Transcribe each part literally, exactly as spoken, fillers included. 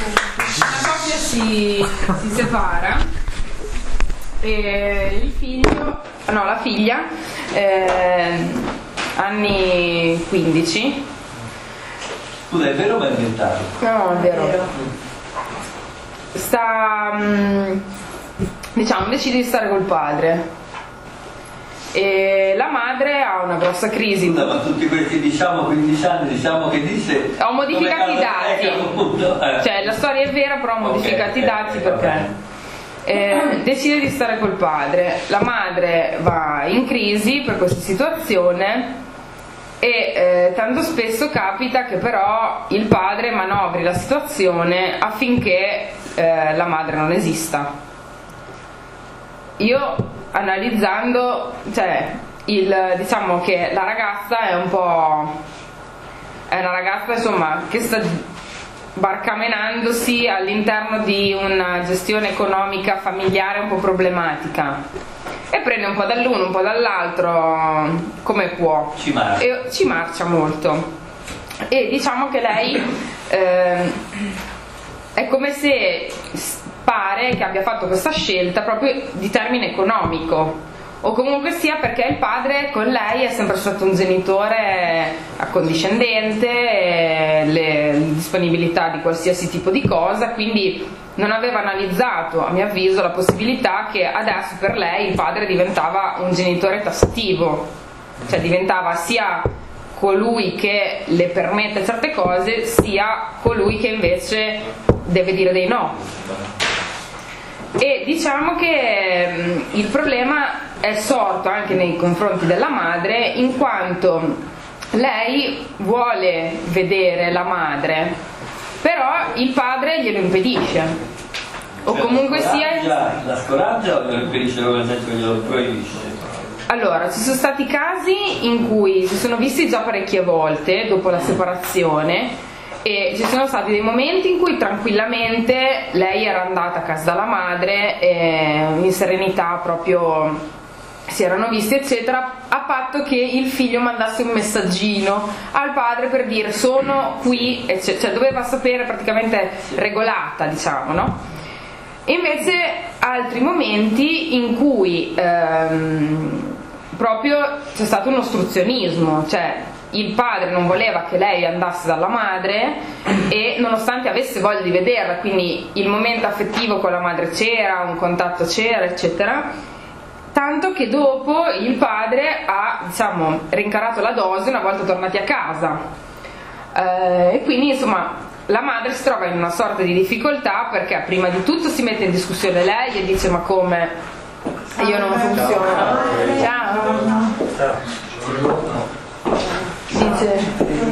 Una coppia si, si separa e il figlio, no, la figlia, eh, anni quindici. Scusa, è vero o è inventato? No, è vero. Sta, diciamo, decide di stare col padre. E la madre ha una grossa crisi. Scusa, ma tutti questi diciamo quindici anni, diciamo che dice. Ho modificato i dati, eh. cioè la storia è vera, però ho modificato okay, i dati okay, perché eh, decide di stare col padre. La madre va in crisi per questa situazione e eh, tanto spesso capita che però il padre manovri la situazione affinché eh, la madre non esista. Io analizzando, cioè, il, diciamo che la ragazza è un po', è una ragazza insomma che sta barcamenandosi all'interno di una gestione economica familiare un po' problematica e prende un po' dall'uno, un po' dall'altro come può, ci marcia, e, ci marcia molto, e diciamo che lei eh, è come se pare che abbia fatto questa scelta proprio di termine economico, o comunque sia perché il padre con lei è sempre stato un genitore accondiscendente, le disponibilità di qualsiasi tipo di cosa, quindi non aveva analizzato, a mio avviso, la possibilità che adesso per lei il padre diventava un genitore tassativo, cioè diventava sia colui che le permette certe cose sia colui che invece deve dire dei no. E diciamo che mh, il problema è sorto anche nei confronti della madre, in quanto lei vuole vedere la madre, però il padre glielo impedisce, o cioè, comunque la sia la scoraggia o glielo impedisce, nel senso che glielo proibisce? Allora, ci sono stati casi in cui si sono visti già parecchie volte dopo la separazione, e ci sono stati dei momenti in cui tranquillamente lei era andata a casa dalla madre e in serenità proprio si erano visti eccetera, a patto che il figlio mandasse un messaggino al padre per dire sono qui, cioè, cioè doveva sapere, praticamente regolata, diciamo, no? Invece altri momenti in cui ehm, proprio c'è stato un ostruzionismo, cioè il padre non voleva che lei andasse dalla madre e nonostante avesse voglia di vederla, quindi il momento affettivo con la madre c'era, un contatto c'era eccetera, tanto che dopo il padre ha, diciamo, rincarato la dose una volta tornati a casa, eh, e quindi insomma la madre si trova in una sorta di difficoltà perché prima di tutto si mette in discussione lei e dice ma come io non funziono, ciao, dice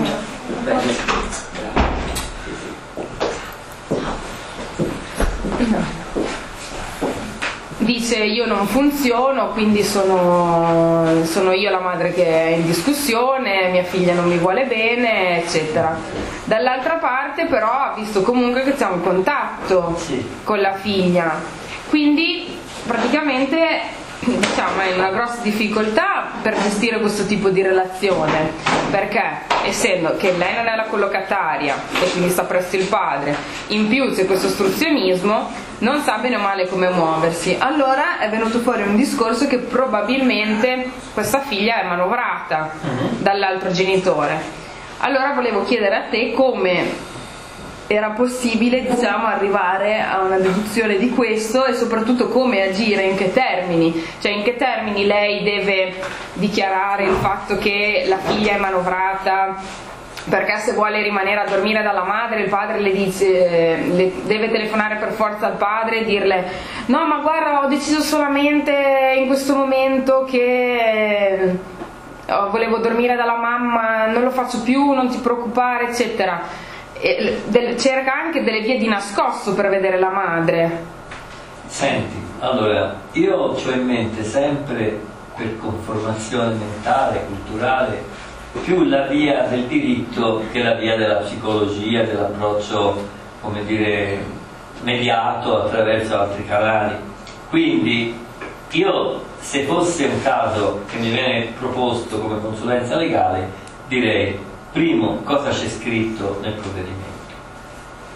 dice io non funziono, quindi sono, sono io la madre che è in discussione, mia figlia non mi vuole bene eccetera. Dall'altra parte però ha visto comunque che c'è un contatto con la figlia, quindi praticamente diciamo è in una grossa difficoltà per gestire questo tipo di relazione, perché essendo che lei non è la collocataria e quindi sta presso il padre, in più c'è questo ostruzionismo, non sa bene o male come muoversi. Allora è venuto fuori un discorso che probabilmente questa figlia è manovrata dall'altro genitore. Allora volevo chiedere a te come era possibile, diciamo, arrivare a una deduzione di questo e soprattutto come agire, in che termini, cioè in che termini lei deve dichiarare il fatto che la figlia è manovrata, perché se vuole rimanere a dormire dalla madre il padre le dice, le deve telefonare per forza al padre e dirle no ma guarda ho deciso solamente in questo momento che volevo dormire dalla mamma, non lo faccio più, non ti preoccupare eccetera. E cerca anche delle vie di nascosto per vedere la madre. Senti, allora io ho in mente sempre, per conformazione mentale, culturale, più la via del diritto che la via della psicologia, dell'approccio, come dire, mediato attraverso altri canali. Quindi io, se fosse un caso che mi viene proposto come consulenza legale, direi: primo, cosa c'è scritto nel provvedimento?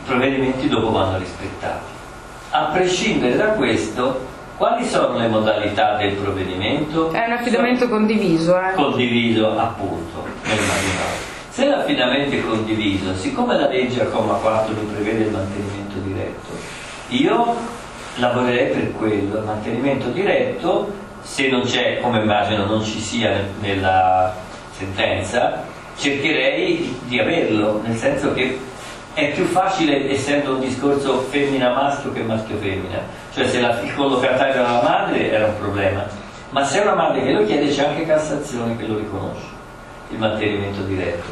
provvedimenti dopo vanno rispettati. A prescindere da questo, quali sono le modalità del provvedimento? È un affidamento sono... condiviso. Eh? Condiviso, appunto, nel marginale. Se l'affidamento è condiviso, siccome la legge al comma quattro mi prevede il mantenimento diretto, io lavorerei per quello, il mantenimento diretto, se non c'è, come immagino non ci sia nella sentenza, cercherei di, di averlo, nel senso che è più facile, essendo un discorso femmina-maschio che maschio-femmina, cioè se la, il collocatario era la madre era un problema, ma se è una madre che lo chiede c'è anche Cassazione che lo riconosce, il mantenimento diretto.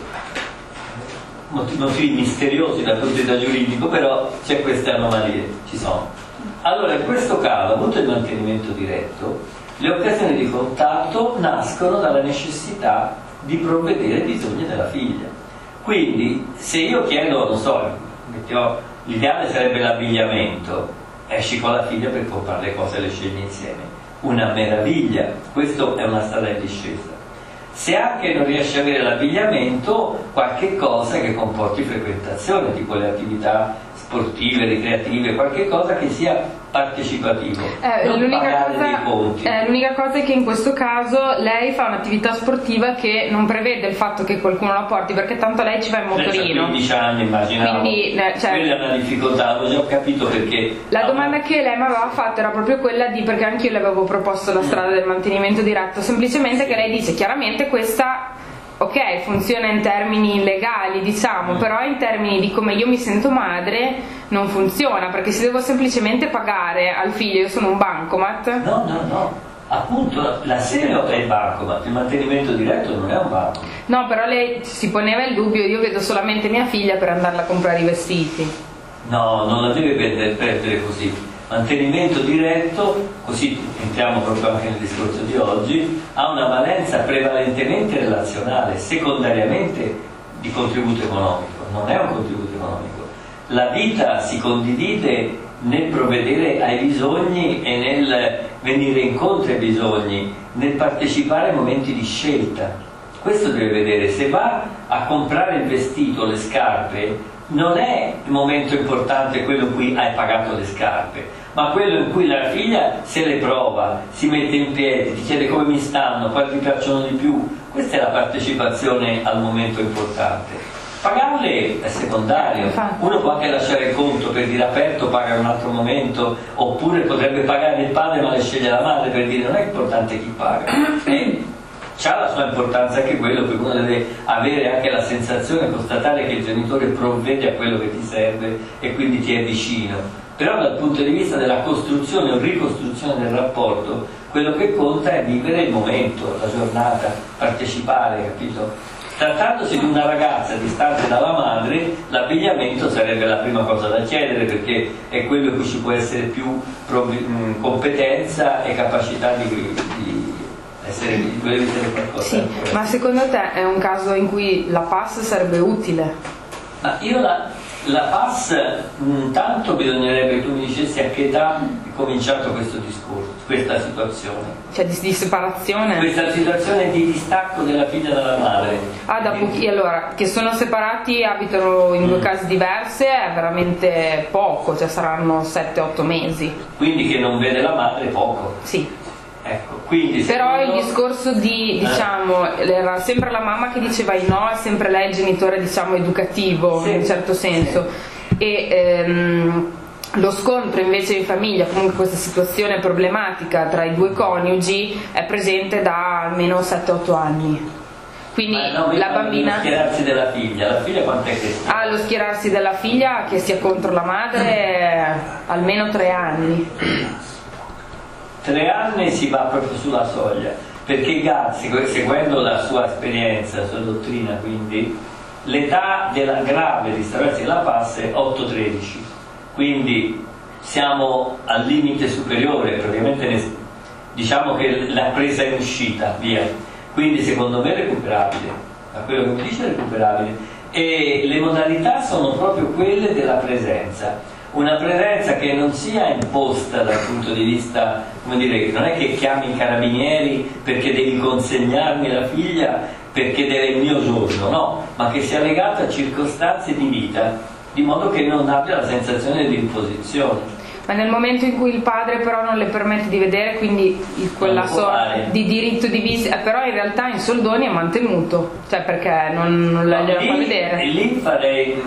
Motivi misteriosi dal punto di vista giuridico, però c'è queste anomalie, ci sono. Allora in questo caso, avuto il mantenimento diretto, le occasioni di contatto nascono dalla necessità di provvedere ai bisogni della figlia. Quindi se io chiedo, non so, l'ideale sarebbe l'abbigliamento, esci con la figlia per comprare le cose e le scegli insieme, una meraviglia, questa è una strada di discesa. Se anche non riesci a avere l'abbigliamento, qualche cosa che comporti frequentazione, tipo le attività sportive, ricreative, qualche cosa che sia partecipativo, eh, non l'unica pagare cosa, dei conti. Eh, l'unica cosa è che in questo caso lei fa un'attività sportiva che non prevede il fatto che qualcuno la porti, perché tanto lei ci va in motorino. quindici anni immaginavo. Quindi, eh, cioè, quella è una difficoltà, l'ho già capito perché... La domanda che lei mi aveva fatto era proprio quella di, perché anche io le avevo proposto la strada del mantenimento diretto, semplicemente che lei dice chiaramente questa... ok, funziona in termini legali, diciamo, però in termini di come io mi sento madre non funziona, perché se devo semplicemente pagare al figlio, io sono un bancomat. No, no, no, appunto l'assedio è il bancomat, il mantenimento diretto non è un bancomat. No, però lei si poneva il dubbio, io vedo solamente mia figlia per andarla a comprare i vestiti. No, non la deve perdere, perdere così. Mantenimento diretto, così entriamo proprio anche nel discorso di oggi, ha una valenza prevalentemente relazionale, secondariamente di contributo economico, non è un contributo economico. La vita si condivide nel provvedere ai bisogni e nel venire incontro ai bisogni, nel partecipare ai momenti di scelta. Questo deve vedere, se va a comprare il vestito, le scarpe, non è il momento importante quello in cui hai pagato le scarpe, ma quello in cui la figlia se le prova, si mette in piedi, ti chiede come mi stanno, quali ti piacciono di più. Questa è la partecipazione al momento importante. Pagarle è secondario, uno può anche lasciare il conto per dire aperto, paga in un altro momento, oppure potrebbe pagare il padre ma le sceglie la madre, per dire non è importante chi paga. E c'ha la sua importanza anche quello, perché uno deve avere anche la sensazione, constatare che il genitore provvede a quello che ti serve e quindi ti è vicino. Però dal punto di vista della costruzione o ricostruzione del rapporto, quello che conta è vivere il momento, la giornata, partecipare, capito? Trattandosi di una ragazza distante dalla madre, l'abbigliamento sarebbe la prima cosa da chiedere, perché è quello in cui ci può essere più competenza e capacità di, di essere, di voler essere qualcosa. Sì, ma secondo te è un caso in cui la P A S sarebbe utile? Ma io la, la P A S, intanto bisognerebbe che tu mi dicessi a che età è cominciato questo discorso, questa situazione. Cioè di, di separazione? Questa situazione di distacco della figlia dalla madre. Ah, da pochi, allora, che sono separati, abitano in due mm. case diverse, è veramente poco, cioè saranno sette otto mesi. Quindi che non vede la madre poco. Sì. Ecco, quindi però secondo... il discorso di, diciamo, era sempre la mamma che diceva i no, è sempre lei il genitore, diciamo, educativo, sì, in un certo senso. Sì. E ehm, lo scontro invece in famiglia, comunque questa situazione problematica tra i due coniugi, è presente da almeno sette otto anni. Quindi no, la bambina... Lo schierarsi della figlia, la figlia quant'è che sta? Ah, lo schierarsi della figlia che sia contro la madre almeno tre anni. Tre anni si va proprio sulla soglia, perché Gazzi, seguendo la sua esperienza, la sua dottrina, quindi l'età della grave distraversi della P A S è otto tredici, quindi siamo al limite superiore, praticamente ne, diciamo che la presa in uscita, via. Quindi secondo me è recuperabile, da quello che mi dice è recuperabile, e le modalità sono proprio quelle della presenza. Una presenza che non sia imposta dal punto di vista, come dire, non è che chiami i carabinieri perché devi consegnarmi la figlia perché deve il mio giorno, no, ma che sia legata a circostanze di vita di modo che non abbia la sensazione di imposizione. Ma nel momento in cui il padre però non le permette di vedere, quindi il- quella sorta di diritto di visita, però in realtà in soldoni è mantenuto, cioè perché non, non la No, gliela lì, fa vedere. lì farei,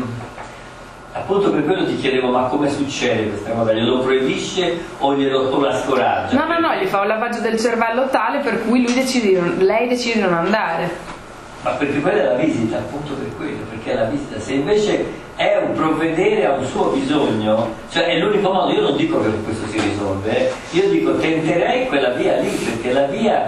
appunto per quello ti chiedevo, ma come succede questa cosa? Glielo proibisce o glielo o la scoraggia? No, no, no, gli fa un lavaggio del cervello tale per cui lui decide di non- lei decide di non andare. Ma perché quella è la visita, appunto per quello, perché è la visita. Se invece è un provvedere a un suo bisogno, cioè è l'unico modo, io non dico che questo si risolve, eh. Io dico tenterei quella via lì, perché la via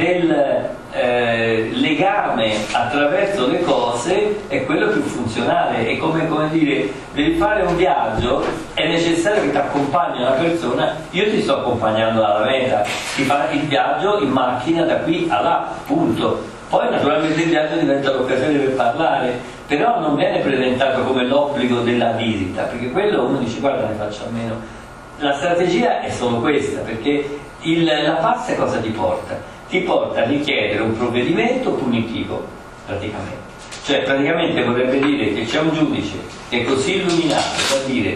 del eh, legame attraverso le cose è quello più funzionale. È come, come dire, devi fare un viaggio, è necessario che ti accompagni una persona, io ti sto accompagnando alla meta, ti fa il viaggio in macchina da qui a là, punto. Poi naturalmente il viaggio diventa l'occasione per parlare, però non viene presentato come l'obbligo della visita, perché quello uno dice guarda ne faccio a meno. La strategia è solo questa, perché il, la passa cosa ti porta? Ti porta a richiedere un provvedimento punitivo, praticamente. Cioè praticamente vorrebbe dire che c'è un giudice che è così illuminato da dire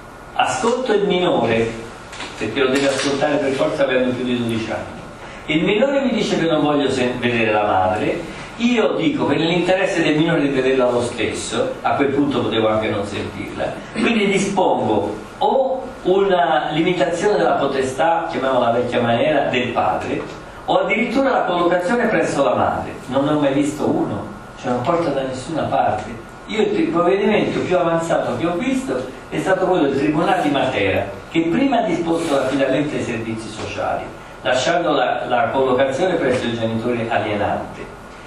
ascolto il minore, perché lo deve ascoltare per forza avendo più di dodici anni. Il minore mi dice che non voglio vedere la madre, io dico che nell'interesse del minore di vederla lo stesso, a quel punto potevo anche non sentirla, quindi dispongo o una limitazione della potestà, chiamiamola la vecchia maniera, del padre, o addirittura la collocazione presso la madre. Non ne ho mai visto uno, cioè non porta da nessuna parte. Io il provvedimento più avanzato che ho visto è stato quello del Tribunale di Matera, che prima ha disposto l'affidamento ai servizi sociali, lasciando la, la collocazione presso il genitore alienante.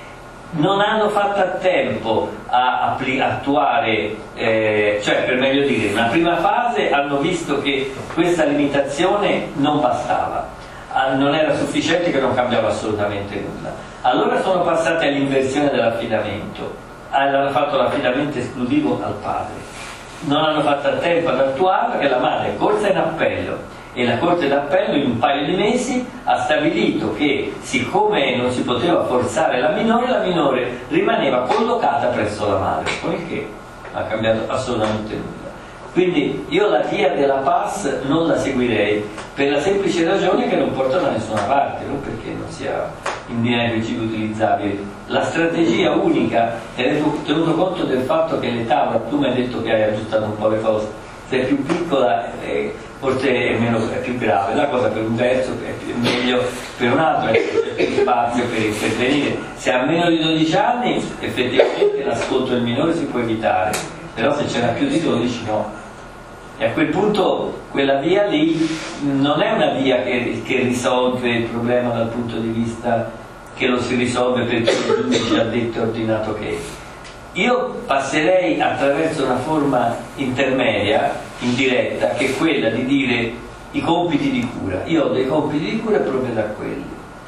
Non hanno fatto a tempo a, a attuare, eh, cioè per meglio dire, in una prima fase hanno visto che questa limitazione non bastava, non era sufficiente, che non cambiava assolutamente nulla. Allora sono passati all'inversione dell'affidamento, hanno fatto l'affidamento esclusivo al padre. Non hanno fatto a tempo ad attuarlo, che la madre è corsa in appello, e la Corte d'Appello in un paio di mesi ha stabilito che siccome non si poteva forzare la minore, la minore rimaneva collocata presso la madre, con il che non ha cambiato assolutamente nulla. Quindi io la via della P A S non la seguirei, per la semplice ragione che non porta da nessuna parte, non perché non sia in linea di principio utilizzabile. La strategia unica, tenuto conto del fatto che l'età, tu mi hai detto che hai aggiustato un po' le cose, se è più piccola eh, forse è, meno, è più grave, la cosa per un verso è, più, è meglio per un altro, c'è più spazio per intervenire. Se ha meno di dodici anni effettivamente l'ascolto del minore si può evitare, però se ce n'ha più di dodici no. E a quel punto quella via lì non è una via che, che risolve il problema dal punto di vista che lo si risolve perché il giudice ha detto e ordinato che. Io passerei attraverso una forma intermedia, indiretta, che è quella di dire i compiti di cura. Io ho dei compiti di cura e provvedo a quelli.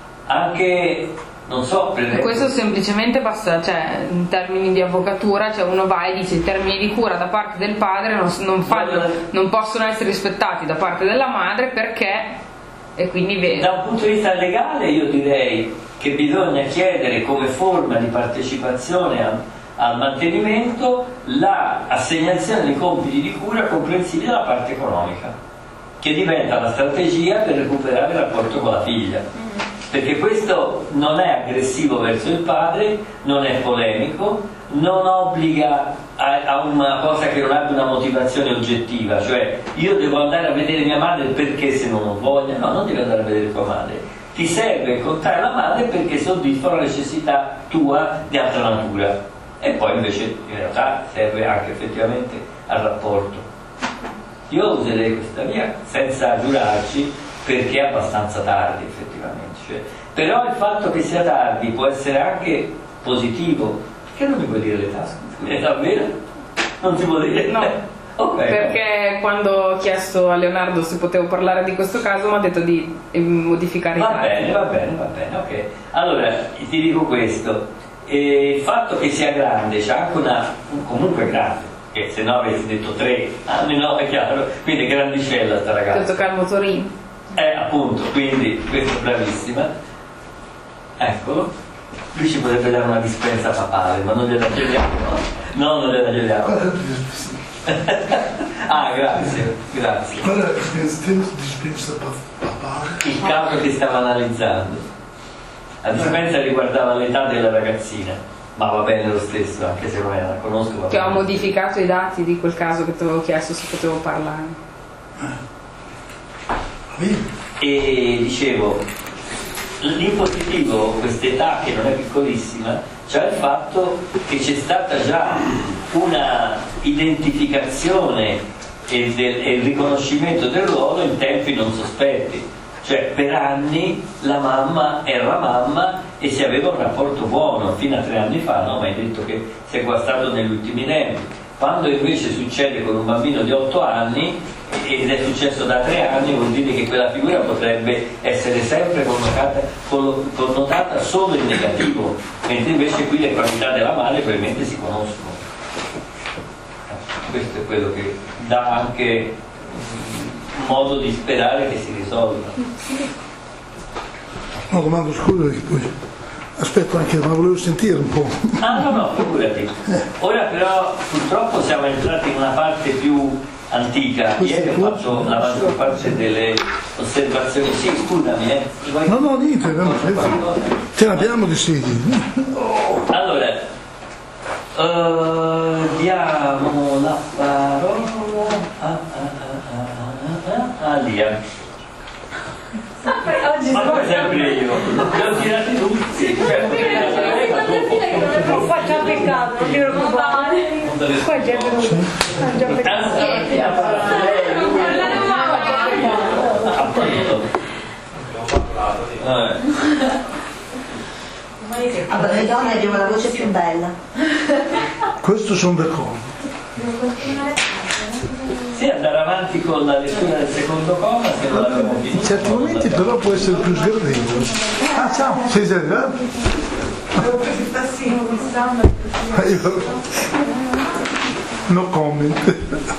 Anche, non so, per esempio... Questo semplicemente basta, cioè, in termini di avvocatura, cioè uno va e dice i termini di cura da parte del padre non, non, fanno, non possono essere rispettati da parte della madre perché... E quindi vedi. Da un punto di vista legale io direi che bisogna chiedere come forma di partecipazione a al mantenimento l'assegnazione dei compiti di cura comprensibili della parte economica, che diventa la strategia per recuperare il rapporto con la figlia, perché questo non è aggressivo verso il padre, non è polemico, non obbliga a, a una cosa che non abbia una motivazione oggettiva, cioè io devo andare a vedere mia madre perché se non ho voglia, no, non devi andare a vedere tua madre, ti serve incontrare la madre perché soddisfa una necessità tua di altra natura. E poi invece in realtà serve anche effettivamente al rapporto. Io userei questa via senza giurarci, perché è abbastanza tardi effettivamente, cioè, però il fatto che sia tardi può essere anche positivo. Perché non mi puoi dire l'età? L'età vera? Non si può dire? No, okay, perché no. Quando ho chiesto a Leonardo se potevo parlare di questo caso mi ha detto di modificare i va dati. bene, va bene, va bene, ok. Allora ti dico questo. E il fatto che sia grande c'è anche una, comunque grande, che se no avessi detto tre anni, no, è chiaro, quindi è grandicella sta ragazza. Tutto calmo motorino. Eh, appunto, quindi questa è bravissima. Eccolo. Lui ci potrebbe dare una dispensa papale, ma non gliela chiediamo. No, non gliela chiediamo. Ah, grazie, grazie. Qual è l'esistenza dispensa papà? Il caso che stavo analizzando. La dispensa riguardava l'età della ragazzina, ma va bene lo stesso, anche se non la conosco. Va Che ho bene. modificato i dati di quel caso che ti avevo chiesto se potevo parlare. E dicevo, in positivo quest'età che non è piccolissima, c'è il fatto che c'è stata già una identificazione e, del, e il riconoscimento del ruolo in tempi non sospetti. Cioè per anni la mamma era mamma e si aveva un rapporto buono, fino a tre anni fa, no? Ma hai detto che si è guastato negli ultimi tempi. Quando invece succede con un bambino di otto anni ed è successo da tre anni, vuol dire che quella figura potrebbe essere sempre connotata, connotata solo in negativo, mentre invece qui le qualità della madre probabilmente si conoscono. Questo è quello che dà anche modo di sperare che si risolva. No, domando scusa che poi aspetto anche, ma volevo sentire un po'. Ah no no, figurati. Ora però purtroppo siamo entrati in una parte più antica. Ieri ho fatto la maggior parte delle osservazioni. Sì, scusami, eh. Vuoi... No, no, niente, no, ce l'abbiamo di sedi. Allora, uh, diamo la parola a, a, a, a, a Lia. Oggi Ma poi sempre io, li ho tirati tutti, cioè, non faccio peccato, non ti preoccupare. Qua è già venuto. È già Allora, le donne abbiamo la voce più bella. Questo sono d'accordo. Sì, andare avanti con la lettura del secondo comma se non l'avevo finito. In certi momenti però può essere più sgradevole. Ah, ciao, sei già arrivato? Io... No comment.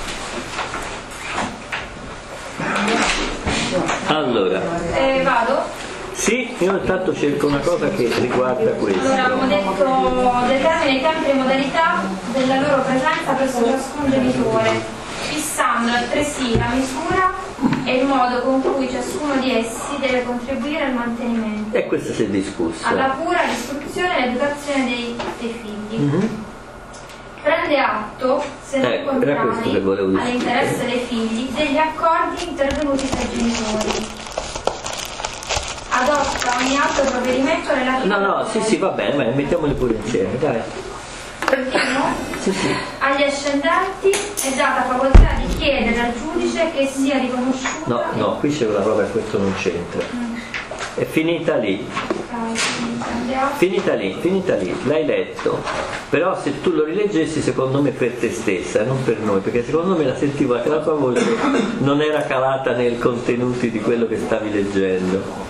Allora, Eh, vado? sì, io intanto cerco una cosa che riguarda questo. Allora, abbiamo detto determina i tempi e modalità della loro presenza presso ciascun genitore, fissando altresì la misura e il modo con cui ciascuno di essi deve contribuire al mantenimento, E questo si è discusso. alla cura, all'istruzione e all'educazione dei, dei figli. Mm-hmm. Prende atto, se non Ecco, era questo che volevo contrari dire. all'interesse dei figli, degli accordi intervenuti tra i genitori. Adotta ogni altro provvedimento relativo No, no, sì, sì, va bene, ma mettiamoli pure insieme, dai. Continuo. Sì, sì. Agli ascendenti è data facoltà di chiedere al giudice che sia riconosciuta. No, no, qui c'è una roba e questo non c'entra. È finita lì. Finita lì, finita lì, l'hai letto, però se tu lo rileggessi secondo me per te stessa, non per noi, perché secondo me la sentivo che la tua voce non era calata nei contenuti di quello che stavi leggendo.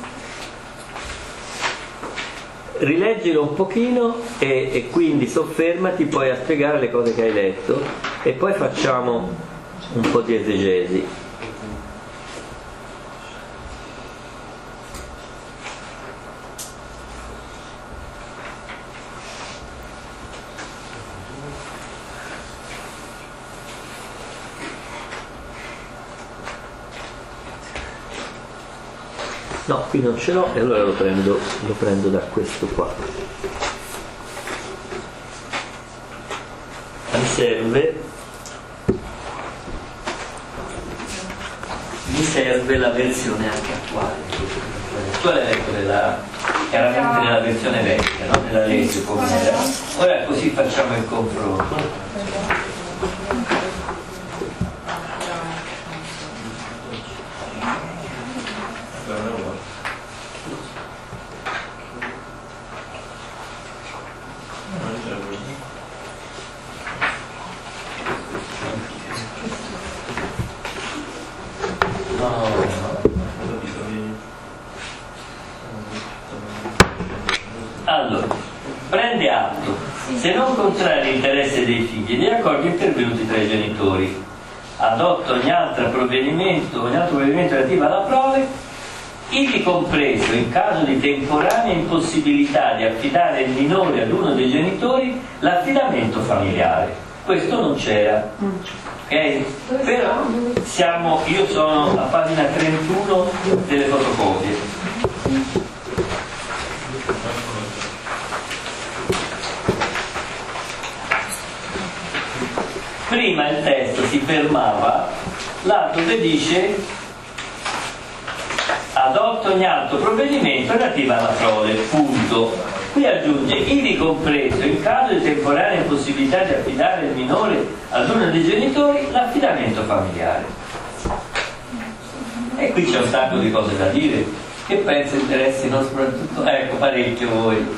Rileggilo un pochino e, e quindi soffermati poi a spiegare le cose che hai letto e poi facciamo un po' di esegesi. No, qui non ce l'ho e allora lo prendo, lo prendo da questo qua. Mi serve, mi serve la versione anche attuale. Tu l'hai letto nella, chiaramente nella versione vecchia, no? Nella legge come era. Ora così facciamo il confronto. Allora, prende atto, se non contrari l'interesse dei figli, degli accordi intervenuti tra i genitori, adotta ogni altro provvedimento, ogni altro provvedimento relativo alla prove, ivi compreso, in caso di temporanea impossibilità di affidare il minore ad uno dei genitori, l'affidamento familiare, questo non c'era. Ok? Però siamo, io sono a pagina trentuno delle fotocopie. Prima il testo si fermava là dove dice adotta ogni altro provvedimento relativo alla prole, punto. Qui aggiunge ivi compreso in caso di temporanea impossibilità di affidare il minore ad uno dei genitori l'affidamento familiare. E qui c'è un sacco di cose da dire che penso interessino soprattutto, ecco, parecchio voi.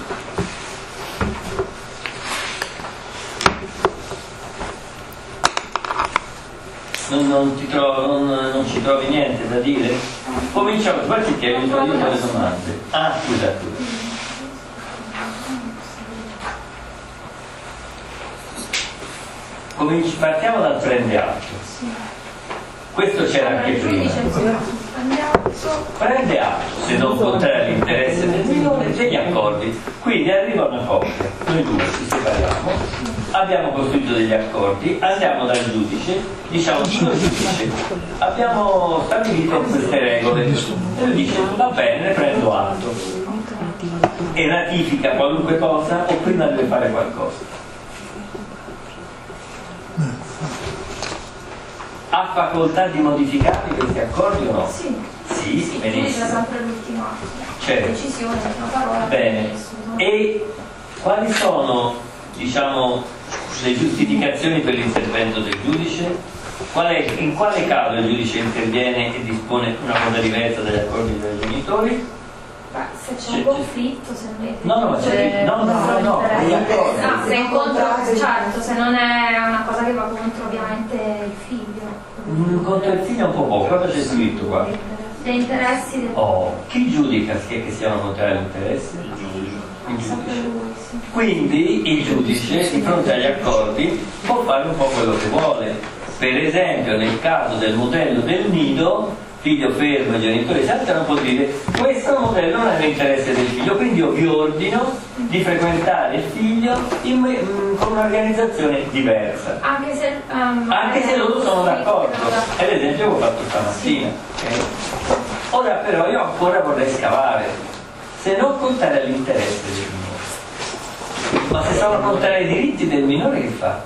Non, non, ti trovo, non, non ci trovi niente da dire? Cominciamo, poi ti chiedo le domande. Ah, scusa, scusa. Cominci, partiamo dal prende atto. Questo c'era anche prima. Prende atto, se non contrae l'interesse del minore, degli accordi. Quindi arriva una coppia, noi due ci separiamo, abbiamo costruito degli accordi, andiamo dal giudice, diciamo signor giudice, abbiamo stabilito queste regole, e lui dice va bene, ne prendo atto e ratifica qualunque cosa o prima deve fare qualcosa. Ha facoltà di modificare questi accordi o no? Sì. Sì, sì, benissimo. è sempre l'ultima certo. decisione, una parola. Bene. E quali sono, diciamo, le giustificazioni per l'intervento del giudice? Qual è, in quale caso il giudice interviene e dispone una cosa diversa dagli accordi dei genitori? Beh, se c'è un conflitto, se non no, no, ma c'è, no, no, no, no, ah, se, è contro, certo, se non è una cosa che va contro ovviamente il figlio. Mm, contro il figlio un po' poco, cosa c'è scritto qua? Gli interessi del... Oh, chi giudica che siano contrari agli interessi? Il giudice. Quindi il giudice di fronte agli accordi può fare un po' quello che vuole. Per esempio nel caso del modello del nido, figlio fermo e genitori saltano, può dire questo modello non è l'interesse del figlio, quindi io vi ordino di frequentare il figlio in, in, con un'organizzazione diversa, anche se, um, anche se loro sono d'accordo. È l'esempio che ho fatto stamattina. Okay? Ora però io ancora vorrei scavare, se non contare all'interesse del minore, ma se sono contrari ai diritti del minore, che fa?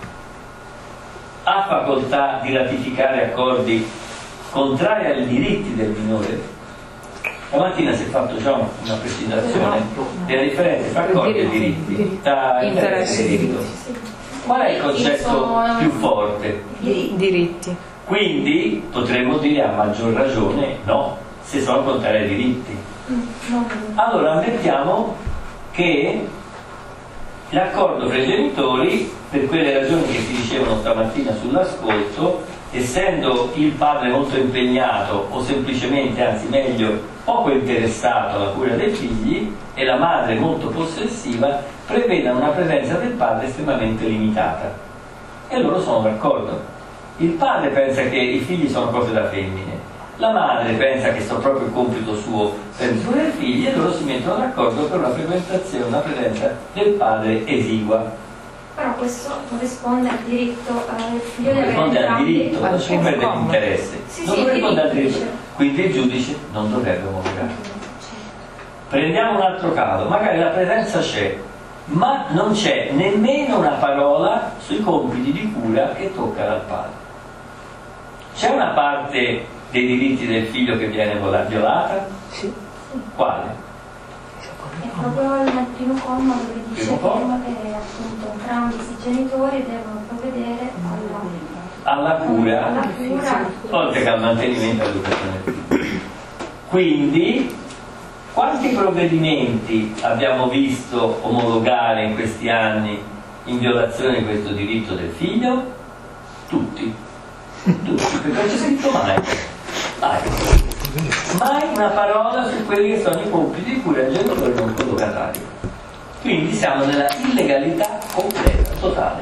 Ha facoltà di ratificare accordi contrari ai diritti del minore? Stamattina si è fatto già una precisazione della differenza tra accordi e diritti, tra interesse e diritto. Qual è il concetto più forte? Diritti. Quindi potremmo dire a maggior ragione no, se sono contrari ai diritti. Allora ammettiamo che l'accordo fra i genitori, per quelle ragioni che si dicevano stamattina sull'ascolto, essendo il padre molto impegnato o semplicemente, anzi meglio, poco interessato alla cura dei figli e la madre molto possessiva, preveda una presenza del padre estremamente limitata. E loro sono d'accordo. Il padre pensa che i figli sono cose da femmine, la madre pensa che sia proprio il compito suo per i suoi figli, e loro si mettono d'accordo per una frequentazione, una presenza del padre esigua. Però questo corrisponde al diritto del eh, figlio di avere corrisponde al diritto, non si perde come? l'interesse, sì, non sì, corrisponde al diritto, dice. quindi il giudice non dovrebbe omologare. Prendiamo un altro caso, magari la presenza c'è, ma non c'è nemmeno una parola sui compiti di cura che tocca dal padre. C'è una parte dei diritti del figlio che viene violata? Sì. Quale? È proprio nel primo comma dove dice Primo comma. che appunto entrambi i genitori devono provvedere alla, alla cura, alla cura oltre che al mantenimento e all'educazione del figlio. Quindi, quanti provvedimenti abbiamo visto omologare in questi anni in violazione di questo diritto del figlio? Tutti. Tutti, perché non c'è scritto mai. Mai. Mai una parola su quelli che sono i compiti di cura del genitore non collocatario. Quindi siamo nella illegalità completa, totale.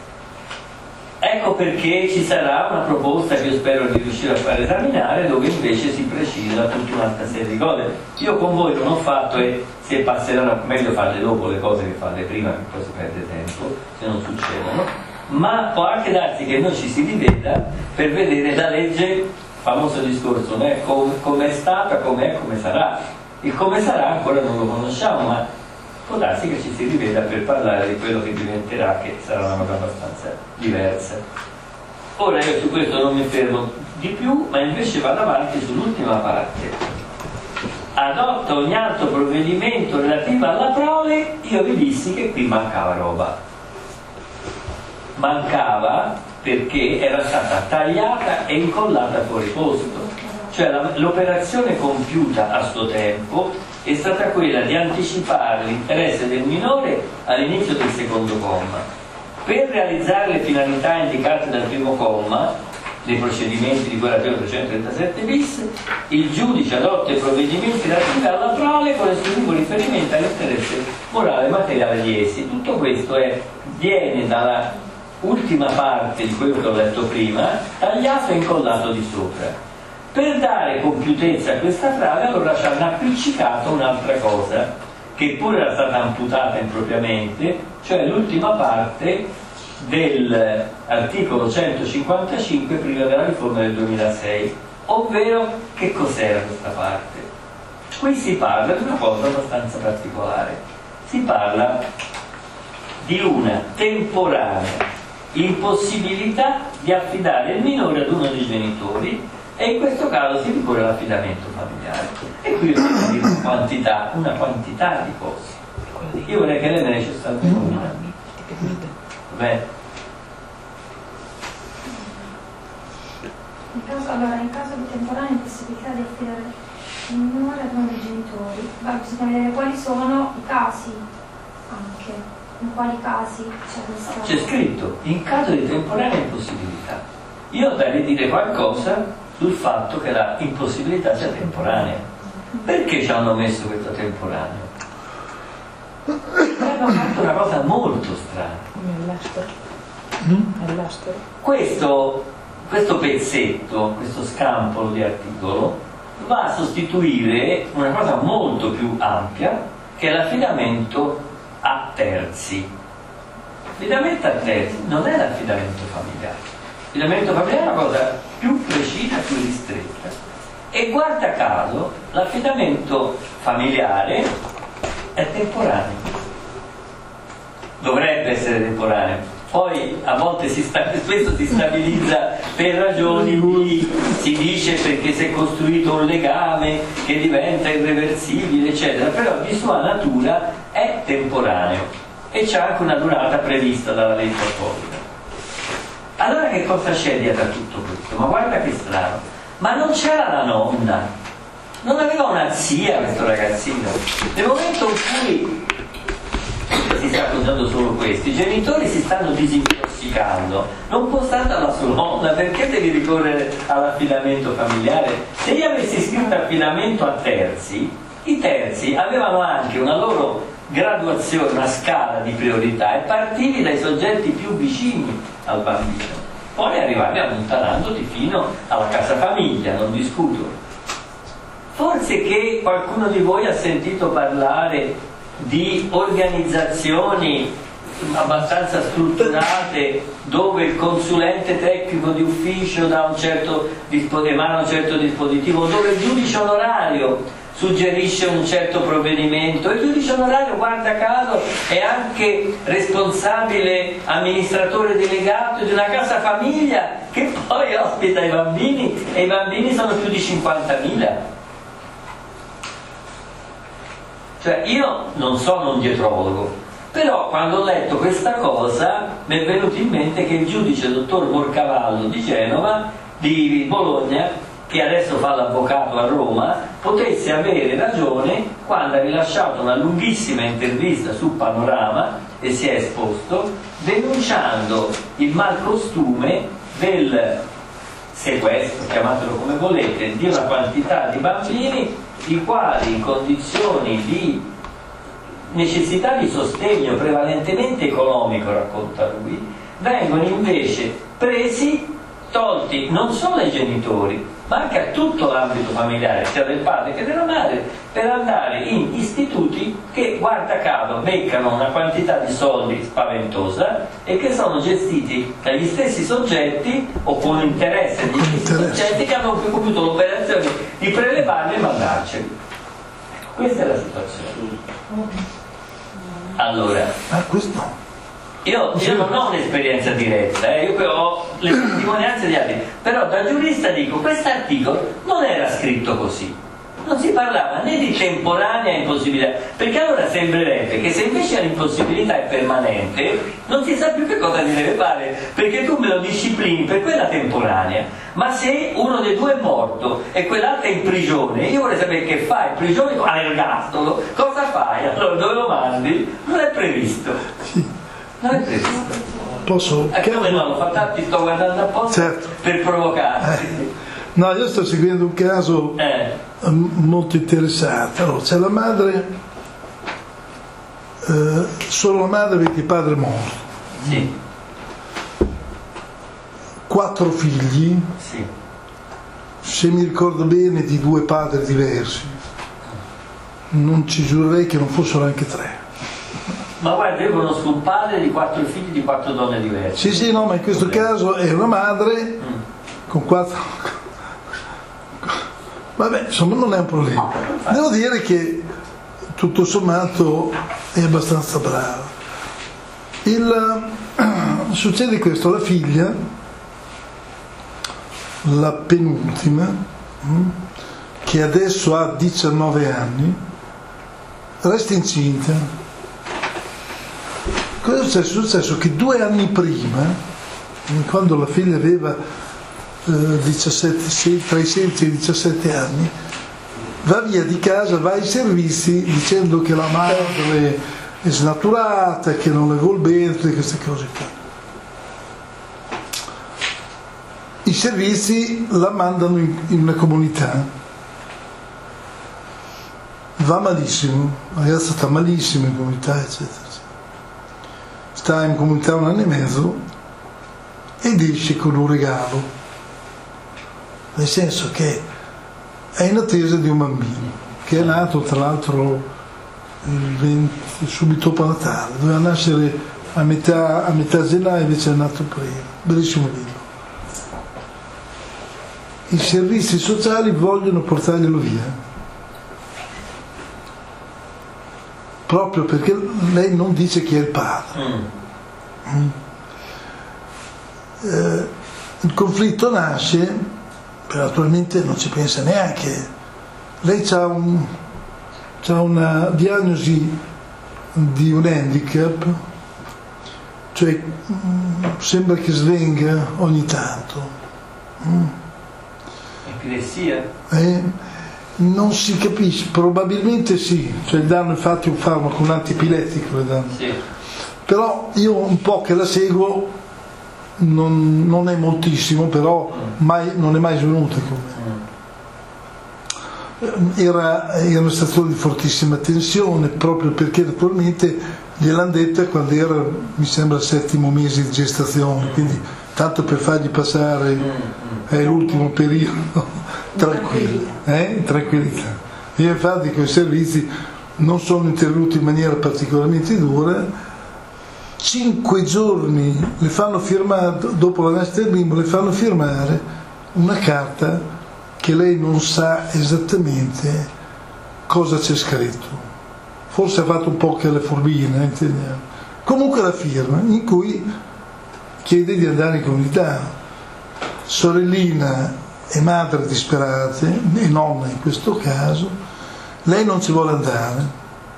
Ecco perché ci sarà una proposta che io spero di riuscire a far esaminare, dove invece si precisa tutta un'altra serie di cose. Io con voi non ho fatto, e se passeranno, meglio farle dopo le cose che farle prima, che poi si perde tempo, se non succedono. ma può anche darsi che noi ci si riveda per vedere la legge, famoso discorso, non è come è stata, com'è, come sarà. Il come sarà ancora non lo conosciamo, ma può darsi che ci si riveda per parlare di quello che diventerà, che sarà una cosa abbastanza diversa. Ora io su questo non mi fermo di più, ma invece vado avanti sull'ultima parte. Adotta ogni altro provvedimento relativo alla prole. Io vi dissi che qui mancava roba. Mancava perché era stata tagliata e incollata fuori posto. Cioè la, l'operazione compiuta a suo tempo è stata quella di anticipare l'interesse del minore all'inizio del secondo comma. Per realizzare le finalità indicate dal primo comma dei procedimenti di cui all'articolo trecentotrentasette bis, il giudice adotta i provvedimenti relativi alla prole con esclusivo riferimento all'interesse morale e materiale di essi. Tutto questo è, viene dalla ultima parte di quello che ho letto prima, tagliato e incollato di sopra. Per dare compiutezza a questa frase allora ci hanno appiccicato un'altra cosa, che pure era stata amputata impropriamente, cioè l'ultima parte dell'articolo centocinquantacinque prima della riforma del duemilasei, ovvero che cos'era questa parte? Qui si parla di una cosa abbastanza particolare, si parla di una temporanea impossibilità di affidare il minore ad uno dei genitori, e in questo caso si ricorre all'affidamento familiare. E qui io devo dire una quantità, una quantità di cose. Io vorrei che lei me ne ci sta una. Beh. In caso, allora, in caso di temporanea impossibilità di affidare il minore ad uno dei genitori, beh, bisogna vedere quali sono i casi, anche in quali casi c'è questa. C'è scritto in caso di temporanea impossibilità. Io vorrei dire qualcosa sul fatto che la impossibilità sia temporanea. Perché ci hanno messo questo temporaneo? Hanno fatto una cosa molto strana. Questo, questo pezzetto, questo scampolo di articolo va a sostituire una cosa molto più ampia, che è l'affidamento a terzi. L'affidamento a terzi non è l'affidamento familiare. L'affidamento familiare è una cosa più precisa, più ristretta. E guarda caso, l'affidamento familiare è temporaneo. Dovrebbe essere temporaneo. Poi a volte si sta, questo si stabilizza per ragioni di, si dice perché si è costruito un legame che diventa irreversibile, eccetera, però di sua natura è temporaneo e c'è anche una durata prevista dalla legge apposita. Allora che cosa c'è dietro a tutto questo? Ma guarda che strano, ma non c'era la nonna, non aveva una zia questo ragazzino. Nel momento in cui si sta accusando solo questi, i genitori si stanno disintossicando, non può stare dalla sua nonna, perché devi ricorrere all'affidamento familiare? Se io avessi scritto affidamento a terzi, i terzi avevano anche una loro graduazione, una scala di priorità, e partivi dai soggetti più vicini al bambino, poi arrivavi allontanandoti fino alla casa famiglia, non discuto. Forse che qualcuno di voi ha sentito parlare di organizzazioni abbastanza strutturate dove il consulente tecnico di ufficio dà un certo, emana un certo dispositivo, dove il giudice onorario suggerisce un certo provvedimento, e il giudice onorario, guarda caso, è anche responsabile amministratore delegato di una casa famiglia che poi ospita i bambini, e i bambini sono più di cinquantamila. Cioè, io non sono un dietrologo, però quando ho letto questa cosa mi è venuto in mente che il giudice dottor Morcavallo di Genova, di Bologna, che adesso fa l'avvocato a Roma, potesse avere ragione quando ha rilasciato una lunghissima intervista su Panorama e si è esposto denunciando il malcostume del sequestro, chiamatelo come volete, di una quantità di bambini i quali in condizioni di necessità di sostegno prevalentemente economico, racconta lui, vengono invece presi tolti non solo ai genitori ma anche a tutto l'ambito familiare, sia del padre che della madre, per andare in istituti che, guarda caso, beccano una quantità di soldi spaventosa e che sono gestiti dagli stessi soggetti o con interesse degli stessi soggetti che hanno compiuto l'operazione di prelevarli e mandarceli. Questa è la situazione. Allora, ah, questo io, io non ho un'esperienza diretta, eh, io ho le testimonianze di altri, però da giurista dico, quest'articolo non era scritto così, non si parlava né di temporanea impossibilità, perché allora sembrerebbe che se invece l'impossibilità è permanente non si sa più che cosa si deve fare, perché tu me lo disciplini per quella temporanea, ma se uno dei due è morto e quell'altro è in prigione, io vorrei sapere che fai, in prigione all'ergastolo, cosa fai? Allora dove lo mandi? Non è previsto. Sì. Non è previsto. Posso? Eh, come no, lo fa, ti sto guardando apposta, certo, per provocarti. Eh. No, io sto seguendo un caso eh. molto interessante. Allora, c'è la madre, eh, solo la madre perché il padre è morto. Sì. Quattro figli, sì. Se mi ricordo bene, di due padri diversi. Non ci giurerei che non fossero anche tre. Ma guarda, io conosco un padre di quattro figli di quattro donne diverse. Sì, sì, no, ma in questo caso è una madre mm. con quattro... Vabbè, insomma, non è un problema. Devo dire che tutto sommato è abbastanza brava. Il... Succede questo, la figlia, la penultima, che adesso ha diciannove anni, resta incinta. Cosa è successo? È successo che due anni prima, quando la figlia aveva eh, diciassette, tra i sedici e i diciassette anni, va via di casa, va ai servizi dicendo che la madre è snaturata, che non le vuol bene, tutte queste cose qua. I servizi la mandano in, in una comunità, va malissimo, la ragazza sta malissimo in comunità, eccetera. Sta in comunità un anno e mezzo ed esce con un regalo, nel senso che è in attesa di un bambino che è nato tra l'altro il venti, subito dopo Natale, doveva nascere a metà, a metà gennaio, invece è nato prima. Bellissimo bimbo. I servizi sociali vogliono portarglielo via proprio perché lei non dice chi è il padre. Mm. Eh, il conflitto nasce, però naturalmente non ci pensa neanche. Lei ha un, c'ha una diagnosi di un handicap, cioè mh, sembra che svenga ogni tanto. Mm. Epilessia? Eh? Non si capisce, probabilmente sì, cioè danno infatti un farmaco, un antiepilettico le danno. Sì. Però io un po' che la seguo non, non è moltissimo, però mai, non è mai svenuta con me. Era, era una stazione di fortissima tensione, proprio perché naturalmente gliel'hanno detta quando era, mi sembra, il settimo mese di gestazione, quindi tanto per fargli passare è l'ultimo periodo tranquillo, eh? Tranquillità. Io infatti con i servizi non sono intervenuti in maniera particolarmente dura. Cinque giorni le fanno firmare, dopo la nascita del bimbo, le fanno firmare una carta che lei non sa esattamente cosa c'è scritto. Forse ha fatto un po' che le furbine, intendiamo. Comunque la firma, in cui chiede di andare in comunità. Sorellina e madre disperate, e nonna in questo caso, lei non ci vuole andare.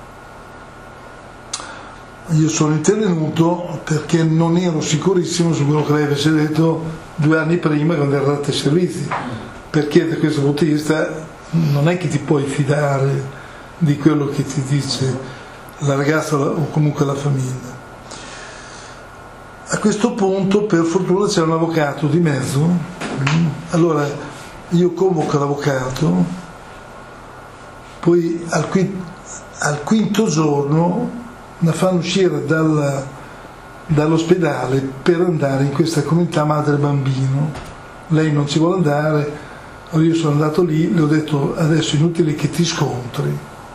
Io sono intervenuto perché non ero sicurissimo su quello che lei avesse detto due anni prima quando era andata ai servizi, perché da questo punto di vista non è che ti puoi fidare di quello che ti dice la ragazza o comunque la famiglia. A questo punto per fortuna c'è un avvocato di mezzo, allora io convoco l'avvocato, poi al, qui, al quinto giorno la fanno uscire dal, dall'ospedale per andare in questa comunità madre-bambino lei non ci vuole andare, allora io sono andato lì, le ho detto adesso è inutile che ti scontri,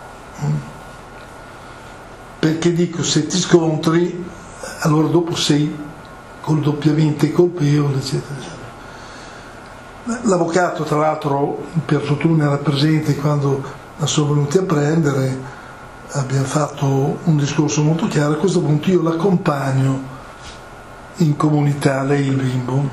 perché dico se ti scontri allora dopo sei col doppiamente colpevole, eccetera, eccetera. L'avvocato tra l'altro per fortuna era presente quando la sono venuti a prendere, abbiamo fatto un discorso molto chiaro. A questo punto io l'accompagno in comunità, lei il bimbo.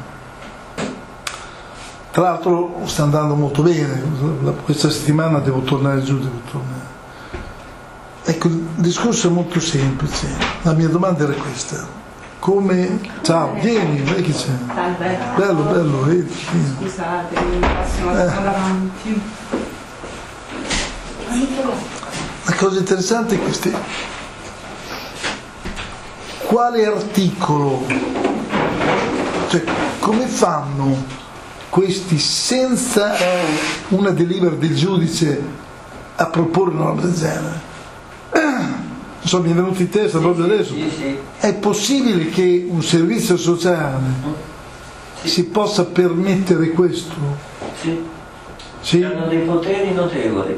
Tra l'altro sta andando molto bene, questa settimana devo tornare giù, devo tornare. Ecco, il discorso è molto semplice, la mia domanda era questa. Come, ciao, vieni, vedi che c'è. Bello, bello, vedi. Scusate, mi passo un attimo davanti. La cosa interessante è questa. Quale articolo, cioè come fanno questi senza una delibera del giudice a proporre una roba del genere? Non so, mi è venuto in testa sì, proprio adesso. Sì, sì. È possibile che un servizio sociale sì. si possa permettere questo? Sì. Sì. Hanno dei poteri notevoli,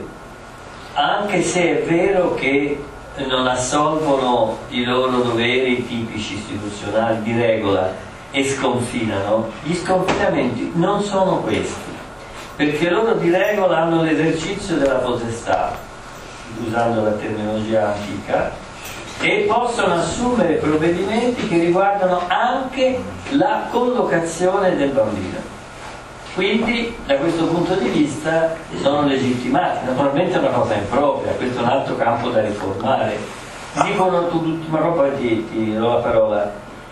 anche se è vero che non assolvono i loro doveri tipici istituzionali di regola e sconfinano. Gli sconfinamenti non sono questi, perché loro di regola hanno l'esercizio della potestà, usando la terminologia antica, e possono assumere provvedimenti che riguardano anche la collocazione del bambino. Quindi da questo punto di vista sono legittimati. Naturalmente è una cosa impropria, questo è un altro campo da riformare. Dicono l'ultima roba, poi ti, ti do la parola,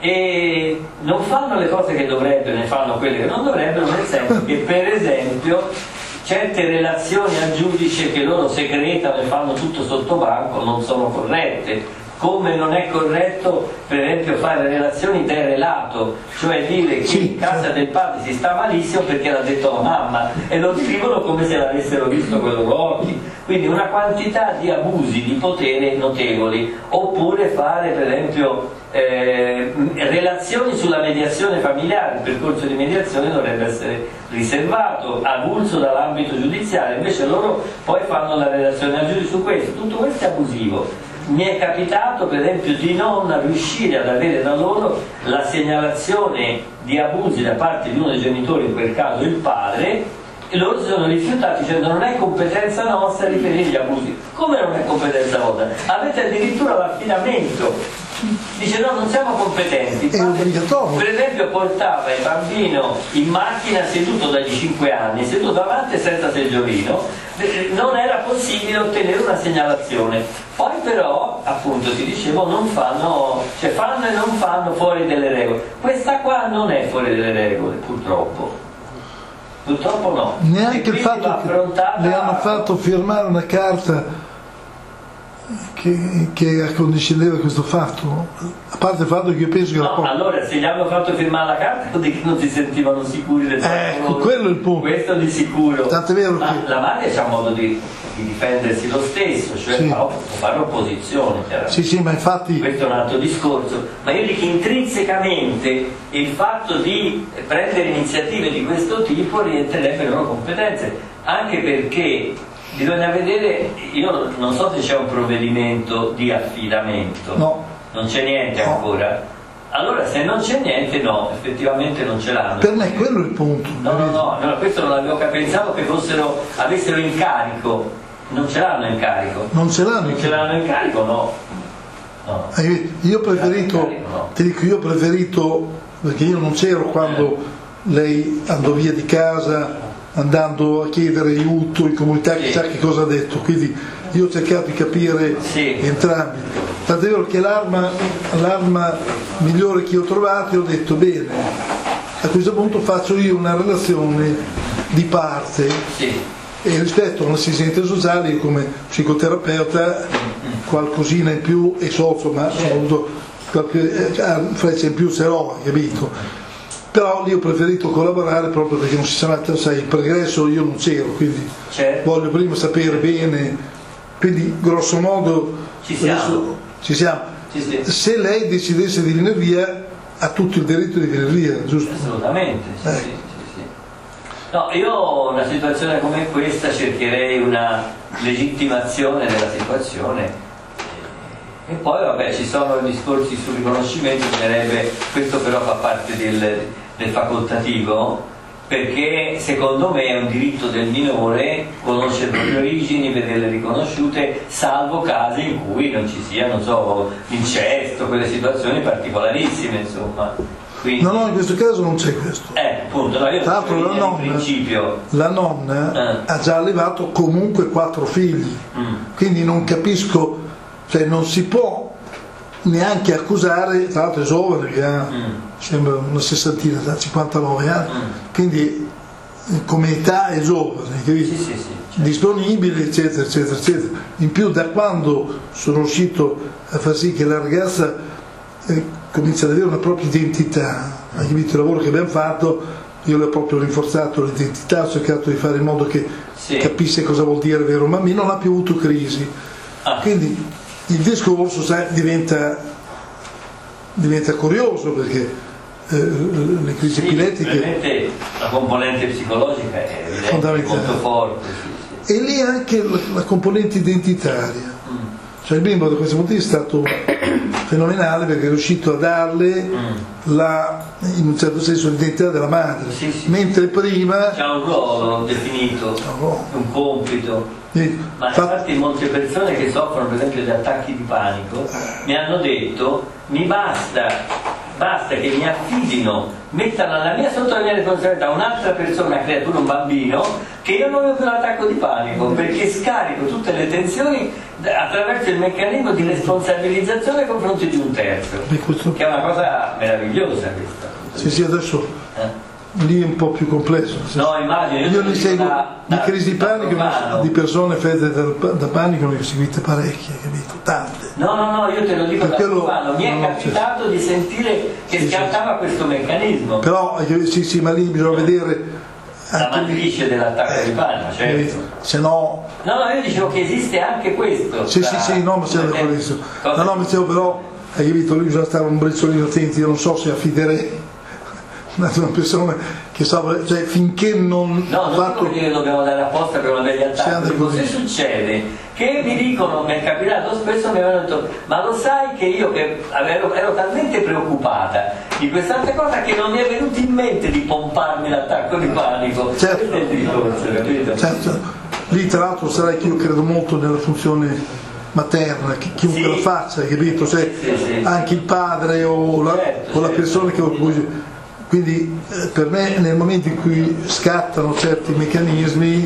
e non fanno le cose che dovrebbero, ne fanno quelle che non dovrebbero, nel senso che per esempio certe relazioni al giudice che loro secretano e fanno tutto sotto banco non sono corrette, come non è corretto per esempio fare relazioni del relato, cioè dire che sì, in casa del padre si sta malissimo perché l'ha detto la mamma, e lo scrivono come se l'avessero visto con i loro occhi. Quindi una quantità di abusi di potere notevoli. Oppure fare per esempio Eh, relazioni sulla mediazione familiare. Il percorso di mediazione dovrebbe essere riservato, avulso dall'ambito giudiziario, invece loro poi fanno la relazione al giudice su questo. Tutto questo è abusivo. Mi è capitato per esempio di non riuscire ad avere da loro la segnalazione di abusi da parte di uno dei genitori, in quel caso il padre, e loro si sono rifiutati dicendo non è competenza nostra riferire gli abusi. Come non è competenza vostra? Avete addirittura l'affidamento. Dice no, non siamo competenti. È obbligatorio. Per esempio portava il bambino in macchina seduto dagli cinque anni, seduto davanti senza seggiolino, non era possibile ottenere una segnalazione. Poi però, appunto, ti dicevo, non fanno, cioè fanno e non fanno fuori delle regole. Questa qua non è fuori delle regole, purtroppo. Purtroppo no. Neanche il fatto che le hanno fatto firmare una carta che, che accondiscendeva questo fatto, a parte il fatto che io penso che no, la porta... allora se gli hanno fatto firmare la carta vuol dire che non si sentivano sicuri del ecco, quello è il punto. Questo di sicuro. Tanto è vero ma che... la madre ha modo di, di difendersi lo stesso, cioè sì. può fare opposizione, chiaramente. Sì, sì, ma infatti... Questo è un altro discorso, ma io dico intrinsecamente il fatto di prendere iniziative di questo tipo rientrerebbe nelle loro competenze, anche perché bisogna vedere, io non so se c'è un provvedimento di affidamento, no. Non c'è niente no. ancora. Allora se non c'è niente, no, effettivamente non ce l'hanno. Per me quello è il punto. No, no, no, no, questo non l'avevo capito, pensavo che fossero, avessero incarico, non ce l'hanno in carico. Non ce l'hanno? Non ce l'hanno in carico, no. no. Io ho preferito, carico, no. ti dico, io ho preferito, perché io non c'ero quando lei andò via di casa, andando a chiedere aiuto in comunità, chissà sì. che cosa ha detto, quindi io ho cercato di capire sì. entrambi. Tant'è vero che l'arma, l'arma migliore che ho trovato, ho detto bene, a questo punto faccio io una relazione di parte sì. e rispetto a un assistente sociale, io come psicoterapeuta qualcosina in più e socio, ma ho avuto qualche freccia in più se l'ho, capito? Però lì ho preferito collaborare proprio perché non si sa, sai, il progresso io non c'ero, quindi certo. voglio prima sapere bene, quindi grosso modo ci siamo, adesso, ci siamo. Sì, sì. Se lei decidesse di venire via ha tutto il diritto di venire via, giusto? Assolutamente, sì, eh. sì, sì, sì. No, io una situazione come questa cercherei una legittimazione della situazione e poi vabbè ci sono discorsi sul riconoscimento, bisognerebbe, questo però fa parte del, del facoltativo, perché secondo me è un diritto del minore conoscere le proprie origini, vederle riconosciute, salvo casi in cui non ci sia, non so, incesto, quelle situazioni particolarissime, insomma. Quindi, no, no, in questo caso non c'è questo. Eh, appunto, no, io Tra l'altro la nonna, principio. la nonna eh. ha già allevato comunque quattro figli, Mm. quindi non capisco, cioè non si può neanche accusare, tra l'altro è giovane, che ha, Mm. sembra una sessantina, ha cinquantanove anni, Mm. quindi eh, come età è giovane, capito? Sì, sì, sì, certo. Disponibile, eccetera, eccetera, eccetera. In più da quando sono riuscito a far sì che la ragazza eh, comincia ad avere una propria identità, hai capito il lavoro che abbiamo fatto, io le ho proprio rinforzato l'identità, ho cercato di fare in modo che Sì. capisse cosa vuol dire vero mammì, non ha più avuto crisi. Ah. Quindi il discorso sai, diventa, diventa curioso perché eh, le crisi Sì, epilettiche, veramente la componente psicologica è evidente, fondamentale. molto forte. Sì, e lì anche la, la componente identitaria. sì. Mm. Cioè il bimbo da questo punto di vista è stato fenomenale perché è riuscito a darle Mm. la, in un certo senso l'identità della madre, Sì, sì. mentre prima C'è un ruolo definito, no, un compito. eh, Ma fa- infatti molte persone che soffrono per esempio di attacchi di panico mi hanno detto mi basta, basta che mi affidino, mettano alla mia, sotto la mia responsabilità un'altra persona, una creatura, un bambino, che io non ho più l'attacco di panico perché scarico tutte le tensioni attraverso il meccanismo di responsabilizzazione nei confronti di un terzo, beh, questo- che è una cosa meravigliosa questa. sì, sì, adesso Eh? lì è un po' più complesso. No, immagino, io Io lo ne dico seguo da- di da- crisi di da panico, profano. di persone affette da, da panico ne ho seguite parecchie, capito? Tante. No, no, no, io te lo dico da Perché lo- profano, mi è no, no, capitato di sentire che Sì, sì. scattava questo meccanismo, Però eh, sì, sì, ma lì bisogna vedere la anche lì, matrice dell'attacco di panico, certo. capito? Se no. No, no, io dicevo che esiste anche questo. Sì, tra- sì, sì, no, ma siamo tra- d'accordissimo. cosa- No, no, mi dicevo però, hai capito, lì bisogna stare un briciolino attenti, io non so se affiderei una persona che sa, cioè finché non No, ha non fatto. dico che dobbiamo dare apposta per una degli Sì, attacchi, anda dico, così. se succede che mi dicono, mi è capitato spesso, mi avevano detto, ma lo sai che io che ero, ero talmente preoccupata di quest'altra cosa che non mi è venuto in mente di pomparmi l'attacco di panico. Certo. Questo è il discorso, capito? Certo, lì tra l'altro sarai che io credo molto nella funzione materna, chi- chiunque Sì. la faccia, hai capito? Cioè, Sì, sì. anche il padre o la, Certo, o la certo. persona che cui- quindi eh, per me nel momento in cui scattano certi meccanismi